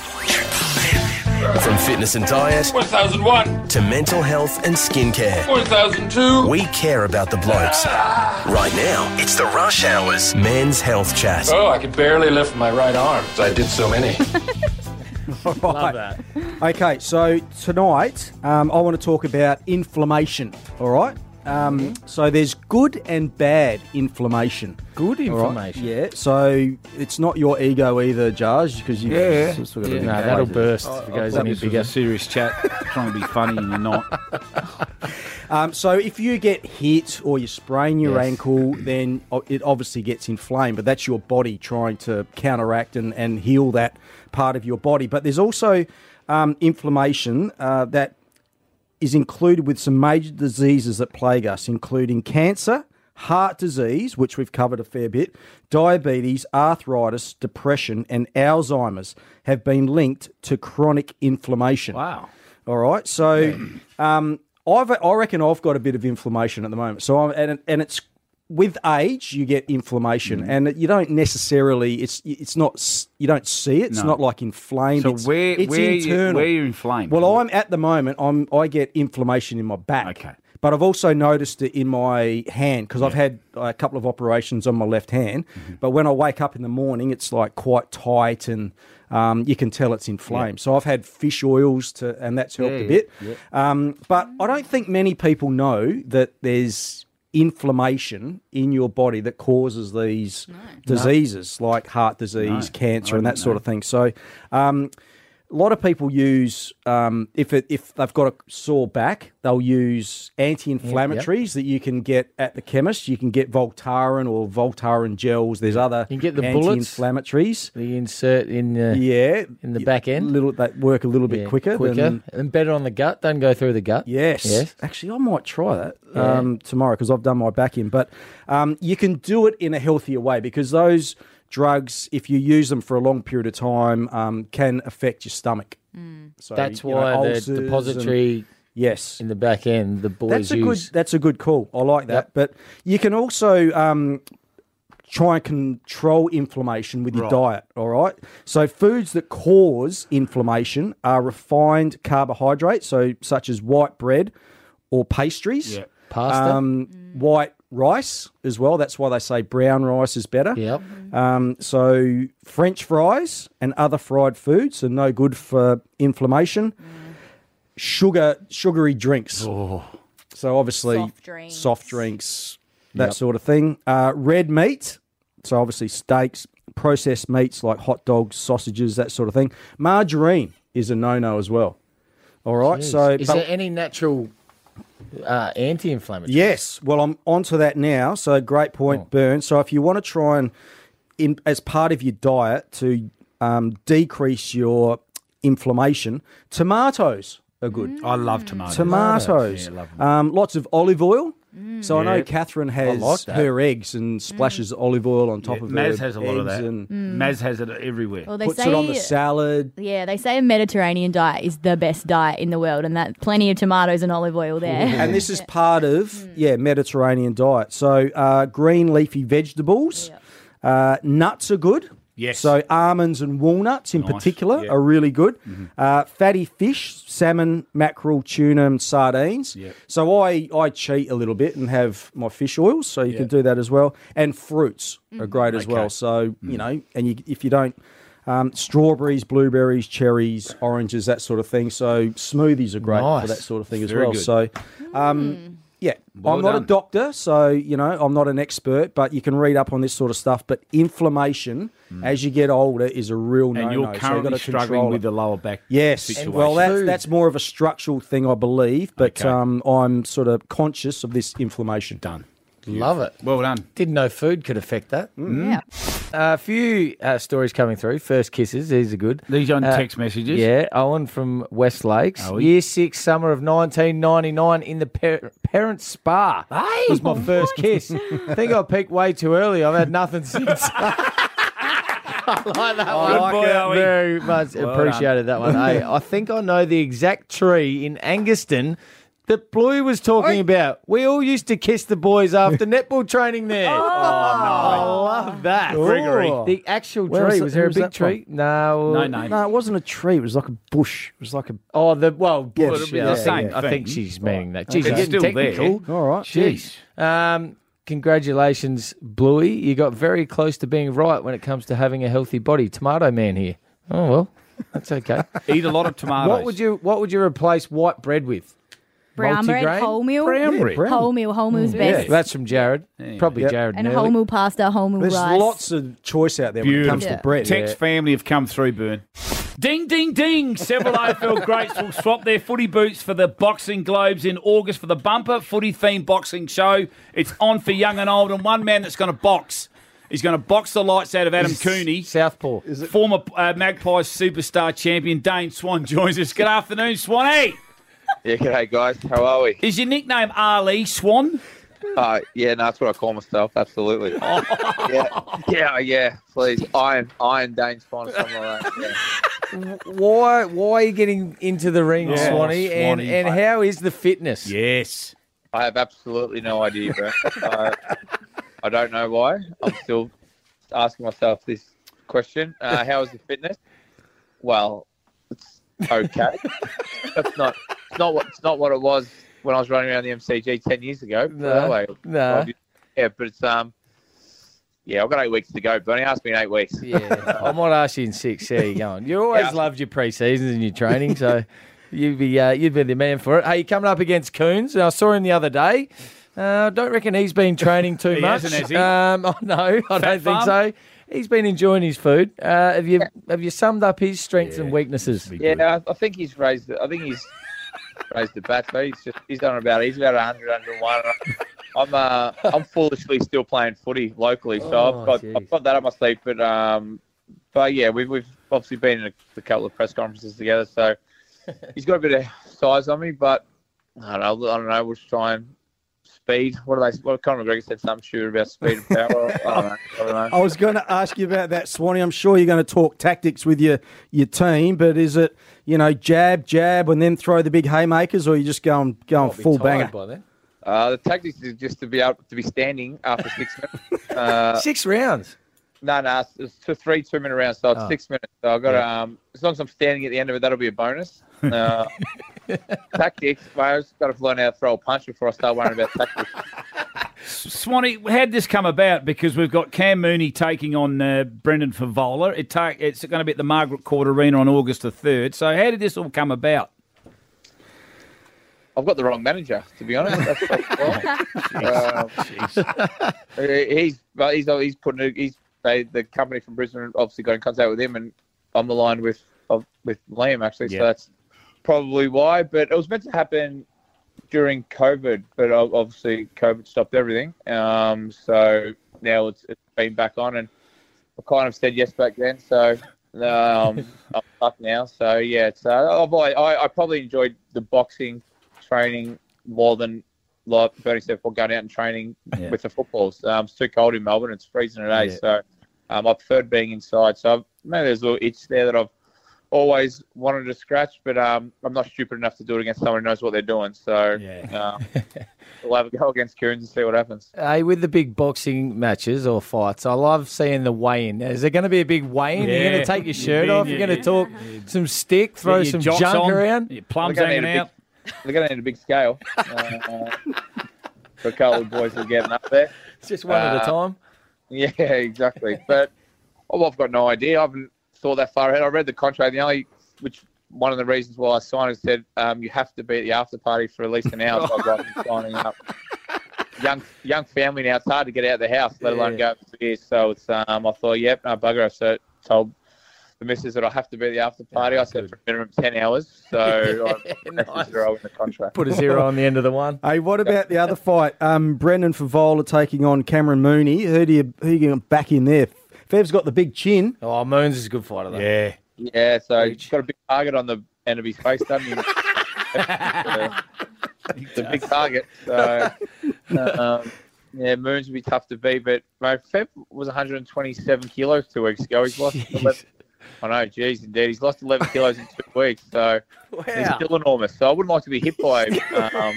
Speaker 6: From fitness and diet
Speaker 11: one thousand one.
Speaker 6: to mental health and skincare,
Speaker 11: one thousand two.
Speaker 6: we care about the blokes. Right now, it's the Rush Hours Men's Health Chat.
Speaker 11: Oh, I could barely lift my right arm. I did so many.
Speaker 2: Love that.
Speaker 4: Okay, so tonight um, I want to talk about inflammation. All right. Um, so there's good and bad inflammation.
Speaker 2: Good
Speaker 4: All right?
Speaker 2: information.
Speaker 4: Yeah. So it's not your ego either, Jaj, because you.
Speaker 1: Yeah.
Speaker 4: Still got a
Speaker 2: Yeah,
Speaker 4: bit
Speaker 2: no,
Speaker 4: of
Speaker 2: that'll
Speaker 4: crazy.
Speaker 2: burst
Speaker 1: I,
Speaker 2: if it
Speaker 1: I
Speaker 2: goes
Speaker 1: thought
Speaker 2: any
Speaker 1: this was
Speaker 2: bigger.
Speaker 1: a serious chat, trying to be funny and you're not.
Speaker 4: Um, so if you get hit or you sprain your
Speaker 2: Yes.
Speaker 4: ankle, then o- it obviously gets inflamed, but that's your body trying to counteract and, and heal that part of your body. But there's also um, inflammation uh, that is included with some major diseases that plague us, including cancer, heart disease, which we've covered a fair bit, diabetes, arthritis, depression, and Alzheimer's have been linked to chronic inflammation.
Speaker 1: Wow.
Speaker 4: All right. So um, I've, I reckon I've got a bit of inflammation at the moment. So I'm, and, and it's with age you get inflammation, and you don't necessarily. It's it's not. s- You don't see it. It's
Speaker 1: No.
Speaker 4: not like inflamed.
Speaker 1: So
Speaker 4: it's,
Speaker 1: where,
Speaker 4: it's
Speaker 1: where, you,
Speaker 4: internal.
Speaker 1: where you're inflamed?
Speaker 4: Well, I'm at the moment. I'm I get inflammation in my back.
Speaker 1: Okay.
Speaker 4: But I've also noticed it in my hand because I've had a couple of operations on my left hand.
Speaker 1: Mm-hmm.
Speaker 4: But when I wake up in the morning, it's like quite tight, and um, you can tell it's inflamed. So I've had fish oils to, and that's helped
Speaker 1: Yeah,
Speaker 4: a bit.
Speaker 1: yeah,
Speaker 4: Um, but I don't think many people know that there's inflammation in your body that causes these diseases like heart disease,
Speaker 1: No,
Speaker 4: cancer,
Speaker 1: I
Speaker 4: and that
Speaker 1: didn't
Speaker 4: sort
Speaker 1: know.
Speaker 4: of thing. So. Um, a lot of people use, um, if it, if they've got a sore back, they'll use anti-inflammatories that you can get at the chemist. You can get Voltaren or Voltaren gels. There's other
Speaker 2: You can get the bullets
Speaker 4: anti-inflammatories.
Speaker 2: The insert in uh,
Speaker 4: yeah,
Speaker 2: in the back end.
Speaker 4: Little, that work a little bit
Speaker 2: Yeah,
Speaker 4: quicker.
Speaker 2: quicker
Speaker 4: Than,
Speaker 2: and better on the gut. Don't go through the gut.
Speaker 4: Yes.
Speaker 2: Yes.
Speaker 4: Actually, I might try that
Speaker 2: Yeah.
Speaker 4: um, tomorrow because I've done my back in. But um, you can do it in a healthier way because those drugs, if you use them for a long period of time, um, can affect your stomach. So,
Speaker 2: That's
Speaker 4: you know,
Speaker 2: why the
Speaker 4: ulcers
Speaker 2: depository
Speaker 4: and- yes.
Speaker 2: in the back end, the boys
Speaker 4: That's a good.
Speaker 2: use.
Speaker 4: That's a good call. I like that. But you can also um, try and control inflammation with your
Speaker 1: Right.
Speaker 4: diet. All right. So foods that cause inflammation are refined carbohydrates, so such as white bread or pastries,
Speaker 1: Yeah.
Speaker 2: Pasta?
Speaker 4: um, white rice as well. That's why they say brown rice is better.
Speaker 2: Yep.
Speaker 4: Um, so French fries and other fried foods are no good for inflammation. Sugar, sugary drinks. So obviously
Speaker 9: Soft drinks.
Speaker 4: soft drinks, that
Speaker 2: Yep.
Speaker 4: sort of thing. Uh, red meat. So obviously steaks, processed meats like hot dogs, sausages, that sort of thing. Margarine is a no-no as well. All right.
Speaker 2: Jeez.
Speaker 4: So
Speaker 2: is
Speaker 4: but-
Speaker 2: there any natural uh, anti-inflammatory?
Speaker 4: Yes. Well, I'm onto that now. So great point,
Speaker 2: Oh.
Speaker 4: Burn. So if you want to try and, in, as part of your diet, to um, decrease your inflammation, tomatoes are good.
Speaker 1: I love tomatoes.
Speaker 4: Tomatoes.
Speaker 1: Yeah, love 'em.
Speaker 4: um, lots of olive oil. So I know
Speaker 1: Yeah.
Speaker 4: Catherine has
Speaker 1: like that.
Speaker 4: her eggs and splashes olive oil on top
Speaker 1: Yeah,
Speaker 4: of
Speaker 1: Maz
Speaker 4: her
Speaker 1: has a lot of
Speaker 4: eggs
Speaker 1: that.
Speaker 4: and
Speaker 1: Maz has it everywhere.
Speaker 9: Well, they
Speaker 4: puts
Speaker 9: say
Speaker 4: it on the salad.
Speaker 9: Yeah, they say a Mediterranean diet is the best diet in the world, and that plenty of tomatoes and olive oil there.
Speaker 4: And this is part of, yeah, Mediterranean diet. So uh, green leafy vegetables. Uh, nuts are good.
Speaker 1: Yes.
Speaker 4: So almonds and walnuts in
Speaker 1: Nice,
Speaker 4: particular
Speaker 1: yeah.
Speaker 4: are really good. Uh, fatty fish, salmon, mackerel, tuna and sardines.
Speaker 1: Yep.
Speaker 4: So I, I cheat a little bit and have my fish oils, so you
Speaker 1: Yep.
Speaker 4: can do that as well. And fruits are great as
Speaker 1: Okay.
Speaker 4: well. So, you know, and you, if you don't, um, strawberries, blueberries, cherries, oranges, that sort of thing. So smoothies are great
Speaker 2: Nice.
Speaker 4: for that sort of thing as
Speaker 1: Very
Speaker 4: well.
Speaker 1: good.
Speaker 4: So, um, yeah,
Speaker 1: Well
Speaker 4: I'm not
Speaker 1: done.
Speaker 4: a doctor, so, you know, I'm not an expert, but you can read up on this sort of stuff. But inflammation, as you get older, is a real no-no.
Speaker 1: and you're
Speaker 4: so you've
Speaker 1: currently
Speaker 4: got to
Speaker 1: struggling
Speaker 4: control
Speaker 1: with
Speaker 4: it.
Speaker 1: the lower back
Speaker 4: Yes,
Speaker 1: situation.
Speaker 4: well, that's,
Speaker 2: Food.
Speaker 4: that's more of a structural thing, I believe, but
Speaker 1: Okay.
Speaker 4: um, I'm sort of conscious of this inflammation.
Speaker 1: Done.
Speaker 2: Love it.
Speaker 1: Well done.
Speaker 2: Didn't know food could affect that.
Speaker 9: Yeah.
Speaker 2: A few uh, stories coming through. First kisses, these are good.
Speaker 1: These on
Speaker 2: Uh,
Speaker 1: text messages.
Speaker 2: Yeah, Owen from West Lakes.
Speaker 1: Owie.
Speaker 2: Year six, summer of nineteen ninety-nine in the par- parent spa.
Speaker 1: Hey,
Speaker 2: was my first kiss. I think I peaked way too early. I've had nothing since. I like that one.
Speaker 1: Good boy, Owie.
Speaker 2: Very much
Speaker 1: Well
Speaker 2: appreciated that one. Hey, I think I know the exact tree in Angaston that Bluey was talking about. We all used to kiss the boys after netball training there. Oh, no. I love that.
Speaker 1: Gregory.
Speaker 2: The actual
Speaker 4: Where
Speaker 2: tree.
Speaker 4: was
Speaker 2: Was,
Speaker 4: that-
Speaker 2: there a
Speaker 4: where was
Speaker 2: big
Speaker 4: that from?
Speaker 2: tree? No.
Speaker 1: No, no.
Speaker 4: No, it wasn't a tree. It was like a bush. It was like a...
Speaker 2: Oh, the well,
Speaker 4: Yeah,
Speaker 2: bush,
Speaker 4: it'll be
Speaker 2: yeah,
Speaker 4: the
Speaker 2: I
Speaker 1: same
Speaker 2: think- I think
Speaker 1: thing.
Speaker 2: she's meaning that.
Speaker 4: Okay.
Speaker 2: Jeez, you're
Speaker 1: It's
Speaker 2: getting
Speaker 1: still there.
Speaker 2: technical.
Speaker 4: All right.
Speaker 1: Jeez.
Speaker 2: Um, congratulations, Bluey. You got very close to being right when it comes to having a healthy body. Tomato man here. Oh well, that's okay.
Speaker 1: Eat a lot of tomatoes.
Speaker 2: What would you What would you replace white bread with?
Speaker 9: Brown bread,
Speaker 2: Multigrain?
Speaker 9: wholemeal.
Speaker 1: Brown bread.
Speaker 4: brown.
Speaker 9: Wholemeal, wholemeal's
Speaker 2: Yeah,
Speaker 9: best.
Speaker 2: that's from Jared. Probably
Speaker 4: Yep.
Speaker 2: Jared.
Speaker 9: And
Speaker 2: Nerley.
Speaker 9: wholemeal pasta, wholemeal
Speaker 4: There's
Speaker 9: rice.
Speaker 4: lots of choice out there when it comes
Speaker 1: Beautiful.
Speaker 4: to bread.
Speaker 1: Text family have come through, Burn. Ding, ding, ding. Several A F L greats will swap their footy boots for the Boxing Globes in August for the bumper footy-themed boxing show. It's on for young and old, and one man that's going to box. He's going to box the lights out of Adam Cooney.
Speaker 2: Southpaw.
Speaker 1: Former uh, Magpies superstar champion Dane Swan joins us. Good afternoon, Swanee.
Speaker 16: Yeah, g'day guys. How are we?
Speaker 1: Is your nickname Ali Swan?
Speaker 16: Uh, yeah, no, that's what I call myself. Absolutely. yeah, yeah, yeah. Please, Iron, Iron Dane Swan, something like that. Yeah.
Speaker 2: Why Why are you getting into the ring,
Speaker 1: Yeah.
Speaker 2: Swanee? And
Speaker 1: Swanee.
Speaker 2: and how is the fitness?
Speaker 1: Yes.
Speaker 16: I have absolutely no idea, bro. uh, I don't know why. I'm still asking myself this question. Uh, how is the fitness? Well, it's okay. That's not. It's not what. It's not what it was when I was running around the M C G ten years ago. put it that
Speaker 2: No,
Speaker 16: way.
Speaker 2: no.
Speaker 16: Yeah, but it's um. Yeah, I've got eight weeks to go. Bernie asked me in eight weeks.
Speaker 2: Yeah, I might ask you in six. How you going? You always
Speaker 16: Yeah.
Speaker 2: loved your pre-seasons and your training, so you'd be uh, you'd be the man for it. Hey, you're coming up against Coons. I saw him the other day. I uh, don't reckon he's been training too
Speaker 1: He
Speaker 2: much.
Speaker 1: hasn't, has he?
Speaker 2: Um, oh, no, I don't think
Speaker 1: farm?
Speaker 2: so. he's been enjoying his food. Uh, have you have you summed up his strengths and weaknesses?
Speaker 16: Yeah, no, I I think he's raised. it- I think he's raised the bat. So he's just he's done about. He's about one hundred, one oh one. I'm uh, I'm foolishly still playing footy locally, so
Speaker 2: Oh,
Speaker 16: I've got
Speaker 2: geez.
Speaker 16: I've got that up my sleeve. But um, but yeah, we've we've obviously been in a, a couple of press conferences together, so he's got a bit of size on me. But I don't know. I don't know. We'll just try and speed. What do they? What Conor McGregor said something sure about speed and power. I don't know. I don't know.
Speaker 4: I was going to ask you about that, Swanee. I'm sure you're going to talk tactics with your, your team, but is it, you know, jab, jab, and then throw the big haymakers, or are you just going going
Speaker 2: I'll be
Speaker 4: full
Speaker 2: tired
Speaker 4: banger?
Speaker 2: by then.
Speaker 16: Uh, the tactics is just to be able to be standing after six minutes. Uh,
Speaker 2: Six rounds.
Speaker 16: No, no, it's, it's two, three two-minute rounds, so it's
Speaker 2: Oh.
Speaker 16: six minutes. So I've got
Speaker 2: Yeah.
Speaker 16: to, um, as long as I'm standing at the end of it, that'll be a bonus. Uh, tactics, mate, I've just got to learn how to throw a punch before I start worrying about tactics.
Speaker 1: Swanee, how'd this come about? Because we've got Cam Mooney taking on uh, Brendan Favola. It ta- it's going to be at the Margaret Court Arena on August the third. So how did this all come about?
Speaker 16: I've got the wrong manager, to be honest. That's wrong. um, he's, well, he's he's putting a, he's they, the company from Brisbane obviously got in contact with him, and I'm aligned with of, with Liam actually.
Speaker 1: Yeah.
Speaker 16: So that's probably why. But it was meant to happen during COVID, but ob- obviously COVID stopped everything. Um, so now it's, it's been back on, and I kind of said yes back then. So um, I'm stuck now. So yeah, it's, uh, I've, always- I I probably enjoyed the boxing training more than like Bernie said before going out and training
Speaker 1: Yeah.
Speaker 16: with the footballs. Um, it's too cold in Melbourne. It's freezing today,
Speaker 1: Yeah.
Speaker 16: so um, I preferred being inside. So I've, maybe there's a little itch there that I've always wanted to scratch, but um, I'm not stupid enough to do it against someone who knows what they're doing. So um, we'll have a go against Coons and see what happens.
Speaker 2: Hey, with the big boxing matches or fights, I love seeing the weigh-in. Is there going to be a big weigh-in? You're
Speaker 1: Yeah.
Speaker 2: going to take your shirt
Speaker 1: Yeah,
Speaker 2: off?
Speaker 1: yeah,
Speaker 2: You're going
Speaker 1: yeah.
Speaker 2: to talk some stick, throw
Speaker 1: Get your
Speaker 2: some
Speaker 1: jocks
Speaker 2: junk
Speaker 1: on,
Speaker 2: around?
Speaker 1: your plums
Speaker 16: They're gonna
Speaker 1: hanging
Speaker 16: need a
Speaker 1: out.
Speaker 16: big- They're going to need a big scale uh, for a couple of boys who are getting up there.
Speaker 2: It's just one at a
Speaker 16: Uh,
Speaker 2: time.
Speaker 16: Yeah, exactly. But oh, I've got no idea. I haven't thought that far ahead. I read the contract. The only, which one of the reasons why I signed it said um, you have to be at the after party for at least an hour. So I was like, signing up. Young young family now. It's hard to get out of the house, let alone go for beers. So it's um, I thought, yep, no bugger. So told the missus that I have to be at the after party. I said for a minimum ten hours. So I
Speaker 2: Nice.
Speaker 16: zero in the contract.
Speaker 2: Put a zero on the end of the one.
Speaker 4: Hey, what about the other fight? Um, Brendan Favola taking on Cameron Mooney. Who do you who you going to back in there? Fev's got the big chin.
Speaker 2: Oh, Moons is a good fighter, though.
Speaker 1: Yeah.
Speaker 16: Yeah, so he's got a big target on the end of his face, doesn't he? Uh, it's a big target. So, um, yeah, Moons would be tough to beat, but mate, Fev was one hundred twenty-seven kilos two weeks ago. He's lost eleven. I know, geez, indeed. He's lost eleven kilos in two weeks, so he's still enormous. So I wouldn't like to be hit by him. Um,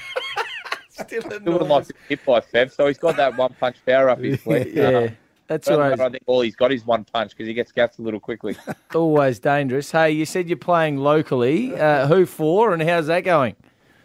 Speaker 2: Still
Speaker 16: still wouldn't like to be hit by Fev, so he's got that one punch power up his sleeve.
Speaker 2: Yeah,
Speaker 16: Um,
Speaker 2: that's
Speaker 16: but
Speaker 2: always,
Speaker 16: I think all he's got is one punch because he gets gassed a little quickly.
Speaker 2: always dangerous. Hey, you said you're playing locally. Uh, who for, and how's that going?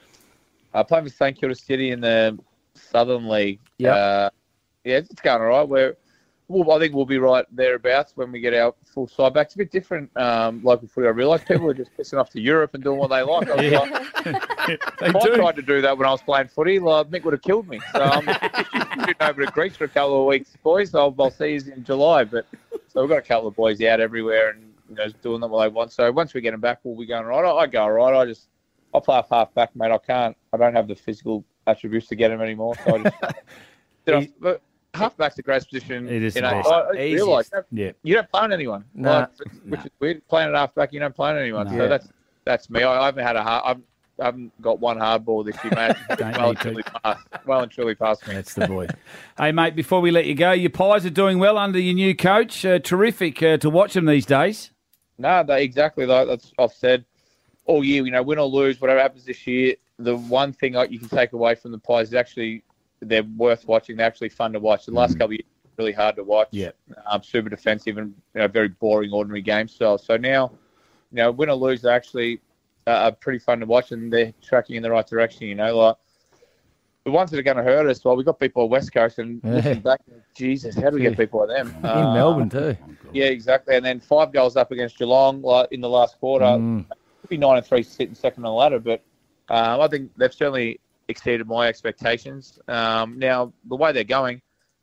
Speaker 16: I play with St Kilda City in the Southern League.
Speaker 2: Yep.
Speaker 16: Uh, yeah, it's going all right. We're, we'll, I think we'll be right thereabouts when we get our full side back. It's a bit different um, local footy. I realise people are just pissing off to Europe and doing what they like. I, was
Speaker 1: Yeah.
Speaker 16: like,
Speaker 1: They
Speaker 16: if I
Speaker 1: do.
Speaker 16: tried to do that when I was playing footy, like, Mick would have killed me. So I'm shooting over to Greece for a couple of weeks, boys. I'll, I'll see you in July. But so we've got a couple of boys out everywhere and you know doing what they want. So once we get them back, we'll be going all right. I, I go all right. I just I play off half back, mate. I can't. I don't have the physical attributes to get him anymore. So I just, you know, but half back's a great position.
Speaker 1: It is
Speaker 16: You
Speaker 1: the
Speaker 16: know,
Speaker 1: best.
Speaker 16: I, I
Speaker 2: Easiest.
Speaker 16: realise that
Speaker 1: Yeah.
Speaker 16: you don't play on anyone.
Speaker 2: Nah.
Speaker 16: Like, which is weird. Playing at half back, you don't play on anyone.
Speaker 1: No.
Speaker 16: So that's that's me. I, I haven't had a hard. I've, I haven't got one hard ball this year, mate.
Speaker 1: Don't
Speaker 16: well,
Speaker 1: need
Speaker 16: and
Speaker 1: to.
Speaker 16: truly past, well and truly past me.
Speaker 1: That's the boy. Hey, mate, before we let you go, your Pies are doing well under your new coach. Uh, terrific uh, to watch them these days.
Speaker 16: No, they, exactly like that's I've said all year. You know, win or lose, whatever happens this year, the one thing like, you can take away from the Pies is actually they're worth watching. They're actually fun to watch. The last couple of years were really hard to watch.
Speaker 1: Yeah.
Speaker 16: Um, super defensive and you know, very boring, ordinary games. So, so now, you know, win or lose, they're actually uh, are pretty fun to watch, and they're tracking in the right direction. You know, like the ones that are going to hurt us. Well, we got people at West Coast, and looking back, Jesus, how do we get people at them
Speaker 2: In
Speaker 16: Uh,
Speaker 2: Melbourne, too.
Speaker 16: Yeah, exactly. And then five goals up against Geelong like, in the last quarter.
Speaker 2: Mm.
Speaker 16: Could be nine and three sitting second on the ladder, but um, I think they've certainly exceeded my expectations. Um, now, the way they're going,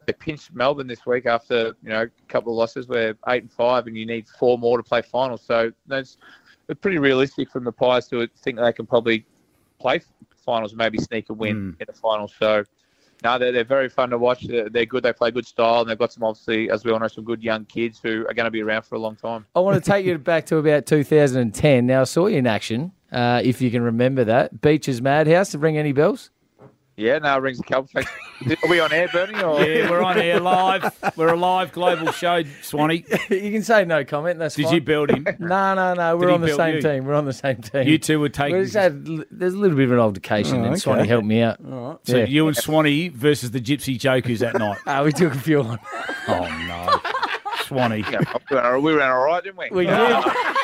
Speaker 16: they pinched Melbourne this week after, you know, a couple of losses. We're eight and five, and you need four more to play finals. So that's it's pretty realistic from the Pies to think they can probably play finals, maybe sneak a win
Speaker 1: Mm.
Speaker 16: in the finals. So, no, they're, they're very fun to watch. They're, they're good. They play good style, and they've got some, obviously, as we all know, some good young kids who are going to be around for a long time.
Speaker 2: I want to take you back to about two thousand ten. Now, I saw you in action, uh, if you can remember that. Beaches Madhouse, to ring any bells?
Speaker 16: Yeah, no, it rings a couple. Thanks. Are we on air, Bernie? Or?
Speaker 1: Yeah, we're on air live. We're a live global show, Swanee.
Speaker 2: You can say no comment. That's
Speaker 1: Did
Speaker 2: fine.
Speaker 1: you build him?
Speaker 2: No, no, no.
Speaker 1: Did
Speaker 2: We're
Speaker 1: he
Speaker 2: on the
Speaker 1: build
Speaker 2: same
Speaker 1: you?
Speaker 2: team. We're on the same team.
Speaker 1: You two would take.
Speaker 2: We just had, there's a little bit of an altercation,
Speaker 1: Oh,
Speaker 2: and
Speaker 1: okay.
Speaker 2: Swanee helped me out.
Speaker 1: All right. So
Speaker 2: Yeah.
Speaker 1: you and Swanee versus the Gypsy Jokers that night.
Speaker 2: Ah, we took a few on.
Speaker 1: Oh no, Swanee.
Speaker 16: Yeah, we ran all right, didn't we?
Speaker 2: We did.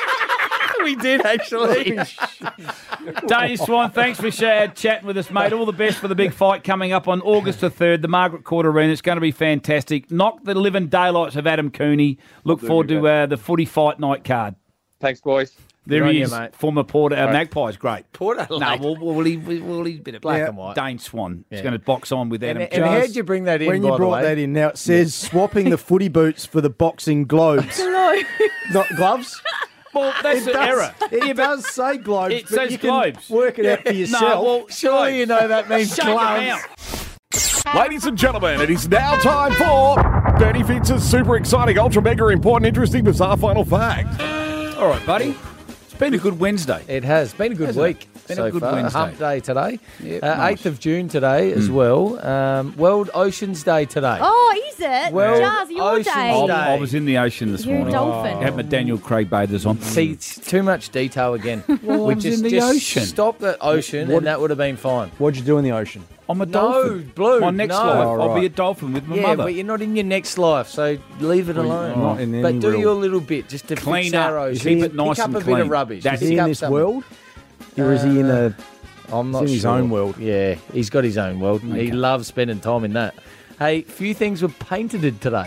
Speaker 2: We did, actually.
Speaker 1: Dane Swan, thanks for sh- chatting with us, mate. All the best for the big fight coming up on August the third, the Margaret Court Arena. It's going to be fantastic. Knock the living daylights of Adam Cooney. Look
Speaker 16: do,
Speaker 1: forward to
Speaker 16: mate.
Speaker 1: uh, the footy fight night card.
Speaker 16: Thanks, boys.
Speaker 1: There
Speaker 2: Good on
Speaker 1: he
Speaker 2: you,
Speaker 1: is,
Speaker 2: mate.
Speaker 1: former Port uh,
Speaker 16: Right.
Speaker 1: Magpies, great.
Speaker 2: Port
Speaker 1: No,
Speaker 2: Adelaide.
Speaker 1: well, well, he, well, he's a bit of
Speaker 2: Black
Speaker 1: yeah,
Speaker 2: and white.
Speaker 1: Dane Swan. He's
Speaker 2: Yeah.
Speaker 1: going to box on with Adam
Speaker 2: And,
Speaker 1: Cooney.
Speaker 2: and how'd you bring that in,
Speaker 4: When
Speaker 2: by
Speaker 4: you
Speaker 2: the
Speaker 4: brought
Speaker 2: way?
Speaker 4: that in, now it says swapping the footy boots for the boxing globes. Not gloves.
Speaker 1: Well, that's
Speaker 4: It
Speaker 1: an
Speaker 4: does-
Speaker 1: error.
Speaker 4: It does say globes,
Speaker 1: It
Speaker 4: but
Speaker 1: says
Speaker 4: you can
Speaker 1: globes.
Speaker 4: work it out for yourself.
Speaker 1: No, well,
Speaker 2: Surely you know that means
Speaker 1: Shake 'em
Speaker 2: gloves.
Speaker 1: out.
Speaker 17: Ladies and gentlemen, it is now time for Bernie Fitz's super exciting, ultra mega important, interesting, bizarre final fact.
Speaker 1: All right, buddy. It's been a good Wednesday.
Speaker 2: It has been a good
Speaker 1: Hasn't it?
Speaker 2: week.
Speaker 1: Been
Speaker 2: so
Speaker 1: a good
Speaker 2: far.
Speaker 1: Wednesday.
Speaker 2: Hump day today.
Speaker 1: Yeah,
Speaker 2: uh,
Speaker 1: nice.
Speaker 2: eighth of June today as well. Um, World Oceans Day today.
Speaker 9: Oh, is it?
Speaker 2: Well,
Speaker 9: Jazz, your
Speaker 2: Ocean's
Speaker 9: day.
Speaker 1: I,
Speaker 2: Day.
Speaker 1: I was in the ocean this
Speaker 9: You're a
Speaker 1: morning.
Speaker 9: dolphin.
Speaker 1: I had my Daniel Craig bathers on.
Speaker 2: See, it's too much detail again.
Speaker 1: Well, I was in the
Speaker 2: just
Speaker 1: ocean.
Speaker 2: Stop the ocean,
Speaker 4: What-
Speaker 2: and that would have been fine.
Speaker 4: What'd you do in the ocean?
Speaker 1: I'm a
Speaker 2: No,
Speaker 1: dolphin.
Speaker 2: Blue,
Speaker 1: My next
Speaker 2: no.
Speaker 1: life,
Speaker 4: Oh,
Speaker 1: I'll be
Speaker 4: right.
Speaker 1: a dolphin with my
Speaker 2: Yeah,
Speaker 1: mother.
Speaker 2: but you're not in your next life, so leave it
Speaker 4: Well,
Speaker 2: alone.
Speaker 4: not in
Speaker 2: but
Speaker 4: any
Speaker 2: do
Speaker 4: real-
Speaker 2: your little bit just to
Speaker 1: Clean
Speaker 2: fix
Speaker 1: up.
Speaker 2: our
Speaker 1: Is
Speaker 2: ocean.
Speaker 1: he- Keep it nice
Speaker 2: Pick up
Speaker 1: and
Speaker 2: a bit
Speaker 1: clean.
Speaker 2: of rubbish.
Speaker 1: That's
Speaker 4: Is
Speaker 2: Pick
Speaker 4: he in
Speaker 2: up
Speaker 4: this
Speaker 2: something.
Speaker 4: world? Or is he in a...
Speaker 2: I'm not
Speaker 4: He's in his
Speaker 2: sure.
Speaker 4: own world.
Speaker 2: Yeah, he's got his own world. He loves spending time in that. Hey, few things were painted today.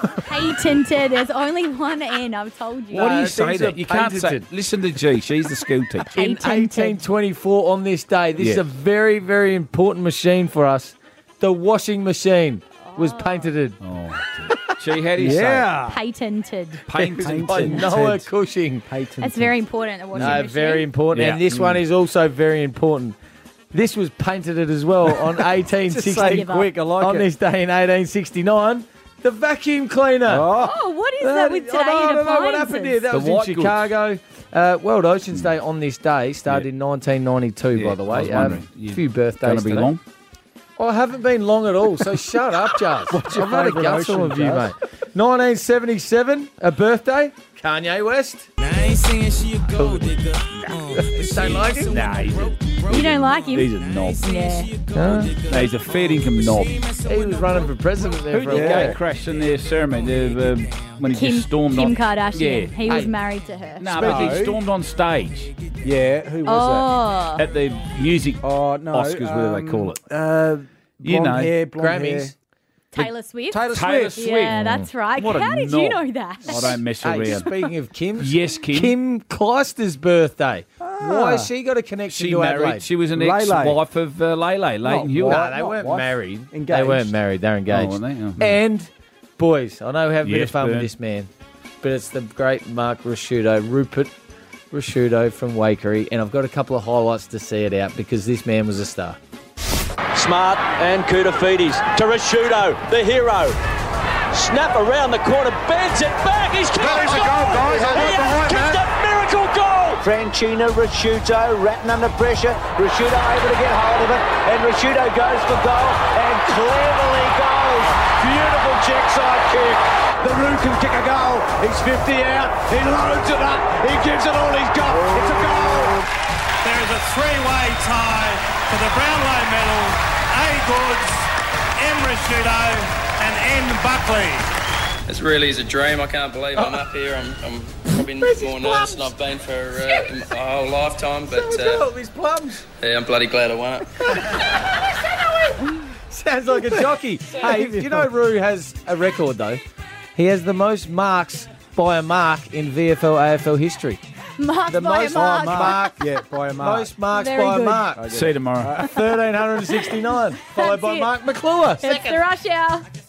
Speaker 9: Patented. There's only one N, I've told you.
Speaker 1: Why do
Speaker 2: No,
Speaker 1: you say
Speaker 2: things
Speaker 1: that?
Speaker 2: are
Speaker 1: You can't say.
Speaker 2: patented.
Speaker 1: Listen to G. She's the school teacher.
Speaker 2: In
Speaker 9: Patented.
Speaker 2: eighteen twenty-four, on this day, this is
Speaker 1: Yeah.
Speaker 2: a very, very important machine for us. The washing machine was painted.
Speaker 1: Oh, dear. Gee, how do you
Speaker 4: Yeah.
Speaker 9: Patented.
Speaker 1: say? Painted.
Speaker 2: By
Speaker 4: Patented.
Speaker 2: Noah Cushing.
Speaker 4: Patent.
Speaker 9: That's very important. The washing
Speaker 2: No,
Speaker 9: machine.
Speaker 2: very important.
Speaker 1: Yeah.
Speaker 2: And this one is also very important. This was painted as well on eighteen
Speaker 4: Just say
Speaker 2: sixty.
Speaker 4: it quick, I like
Speaker 2: on
Speaker 4: it.
Speaker 2: this day in eighteen sixty-nine, the vacuum cleaner.
Speaker 9: Oh, what is that with today
Speaker 2: I don't, I
Speaker 9: in
Speaker 2: don't know what happened here. That
Speaker 1: The
Speaker 2: was in
Speaker 1: white goods.
Speaker 2: Chicago. Uh, World Oceans Day on this day started
Speaker 1: Yeah.
Speaker 2: in nineteen ninety-two,
Speaker 1: Yeah,
Speaker 2: by the
Speaker 1: I
Speaker 2: way.
Speaker 1: was
Speaker 2: Um,
Speaker 1: wondering.
Speaker 2: a
Speaker 1: You
Speaker 2: few birthdays
Speaker 1: Going to be
Speaker 2: today.
Speaker 1: long?
Speaker 2: Well, I haven't been long at all, so shut up, Jazz.
Speaker 4: What's your
Speaker 2: I've had a
Speaker 4: favourite
Speaker 2: guts
Speaker 4: ocean,
Speaker 2: of you,
Speaker 4: Jazz?
Speaker 2: mate. nineteen seventy-seven, a birthday, Kanye West. Don't like him?
Speaker 1: Nah, he's a,
Speaker 9: You don't like him?
Speaker 1: he's a knob.
Speaker 9: Yeah.
Speaker 2: Huh?
Speaker 1: No, he's a fair income knob.
Speaker 2: He was running for president there
Speaker 1: Who
Speaker 2: for a
Speaker 1: did
Speaker 2: while.
Speaker 1: gay crash in their ceremony the, um, when he
Speaker 9: Kim,
Speaker 1: just stormed
Speaker 9: Kim
Speaker 1: on?
Speaker 9: Kardashian.
Speaker 1: Yeah.
Speaker 9: He was
Speaker 2: Hey.
Speaker 9: married to her.
Speaker 1: No, but
Speaker 4: No.
Speaker 1: he stormed on stage
Speaker 4: Yeah, who was
Speaker 9: Oh.
Speaker 1: at the music
Speaker 4: that? Oh, no.
Speaker 1: Oscars, whatever they
Speaker 4: um,
Speaker 1: call it.
Speaker 4: Uh,
Speaker 1: You
Speaker 4: blonde
Speaker 1: know,
Speaker 4: hair, blonde
Speaker 2: Grammys.
Speaker 4: hair.
Speaker 9: Taylor Swift?
Speaker 4: You. Taylor
Speaker 1: Taylor
Speaker 4: Swift.
Speaker 1: Swift.
Speaker 9: Yeah, that's right.
Speaker 1: What a
Speaker 9: How did you
Speaker 1: knob.
Speaker 9: know that?
Speaker 1: I don't mess
Speaker 2: Hey,
Speaker 1: around.
Speaker 2: speaking of Kim's,
Speaker 1: Yes, Kim.
Speaker 2: Kim Clijster's birthday. Why has she got a connection
Speaker 1: She
Speaker 2: to
Speaker 1: married.
Speaker 2: Adelaide?
Speaker 1: She was an
Speaker 4: Lele.
Speaker 1: ex-wife of uh, Lele, Leighton
Speaker 4: Not
Speaker 1: Hewitt.
Speaker 2: No,
Speaker 4: wife.
Speaker 2: they
Speaker 4: Not
Speaker 2: weren't
Speaker 4: wife.
Speaker 2: married. They
Speaker 4: Engaged.
Speaker 2: weren't married. They're engaged.
Speaker 1: Oh, were they? Oh.
Speaker 2: And, boys, I know we have a bit
Speaker 1: Yes,
Speaker 2: of fun
Speaker 1: Bern.
Speaker 2: with this man, but it's the great Mark Rasciuto, Rupert Rasciuto from Wakery, and I've got a couple of highlights to see it out because this man was a star.
Speaker 18: Smart and Koutafidis to Rasciuto, the hero. Snap around the corner, bends it back. He's kicked
Speaker 19: That is a goal, guys. I
Speaker 18: He
Speaker 19: want the
Speaker 18: has
Speaker 19: white
Speaker 18: kicked
Speaker 19: man.
Speaker 18: a miracle goal.
Speaker 20: Franchino, Rasciuto, Ratton under pressure. Rasciuto able to get hold of it, and Rasciuto goes for goal and cleverly goes. Beautiful check side kick. The Roo can kick a goal. He's fifty out. He loads it up. He gives it all he's got. It's a goal.
Speaker 21: There is a three-way tie for the Brownlow medal. A. Goods, M. Rasciuto and N. Buckley.
Speaker 22: It really is a dream. I can't believe I'm up here. I'm, I'm probably more nervous than I've been for uh, my whole lifetime, but uh,
Speaker 2: these plums.
Speaker 22: yeah, I'm bloody glad I won it.
Speaker 2: Sounds like a jockey. Hey, you know Roo has a record, though. He has the most marks by a mark in V F L A F L history.
Speaker 9: Mark
Speaker 2: The
Speaker 9: by
Speaker 2: most
Speaker 9: a mark.
Speaker 2: mark.
Speaker 4: Yeah, by a mark.
Speaker 2: Most marks
Speaker 9: Very
Speaker 2: by
Speaker 9: good.
Speaker 2: a mark.
Speaker 1: See you tomorrow.
Speaker 2: one thousand three hundred sixty-nine, followed
Speaker 9: That's
Speaker 2: by
Speaker 9: it.
Speaker 2: Mark McClure.
Speaker 9: It's the rush hour.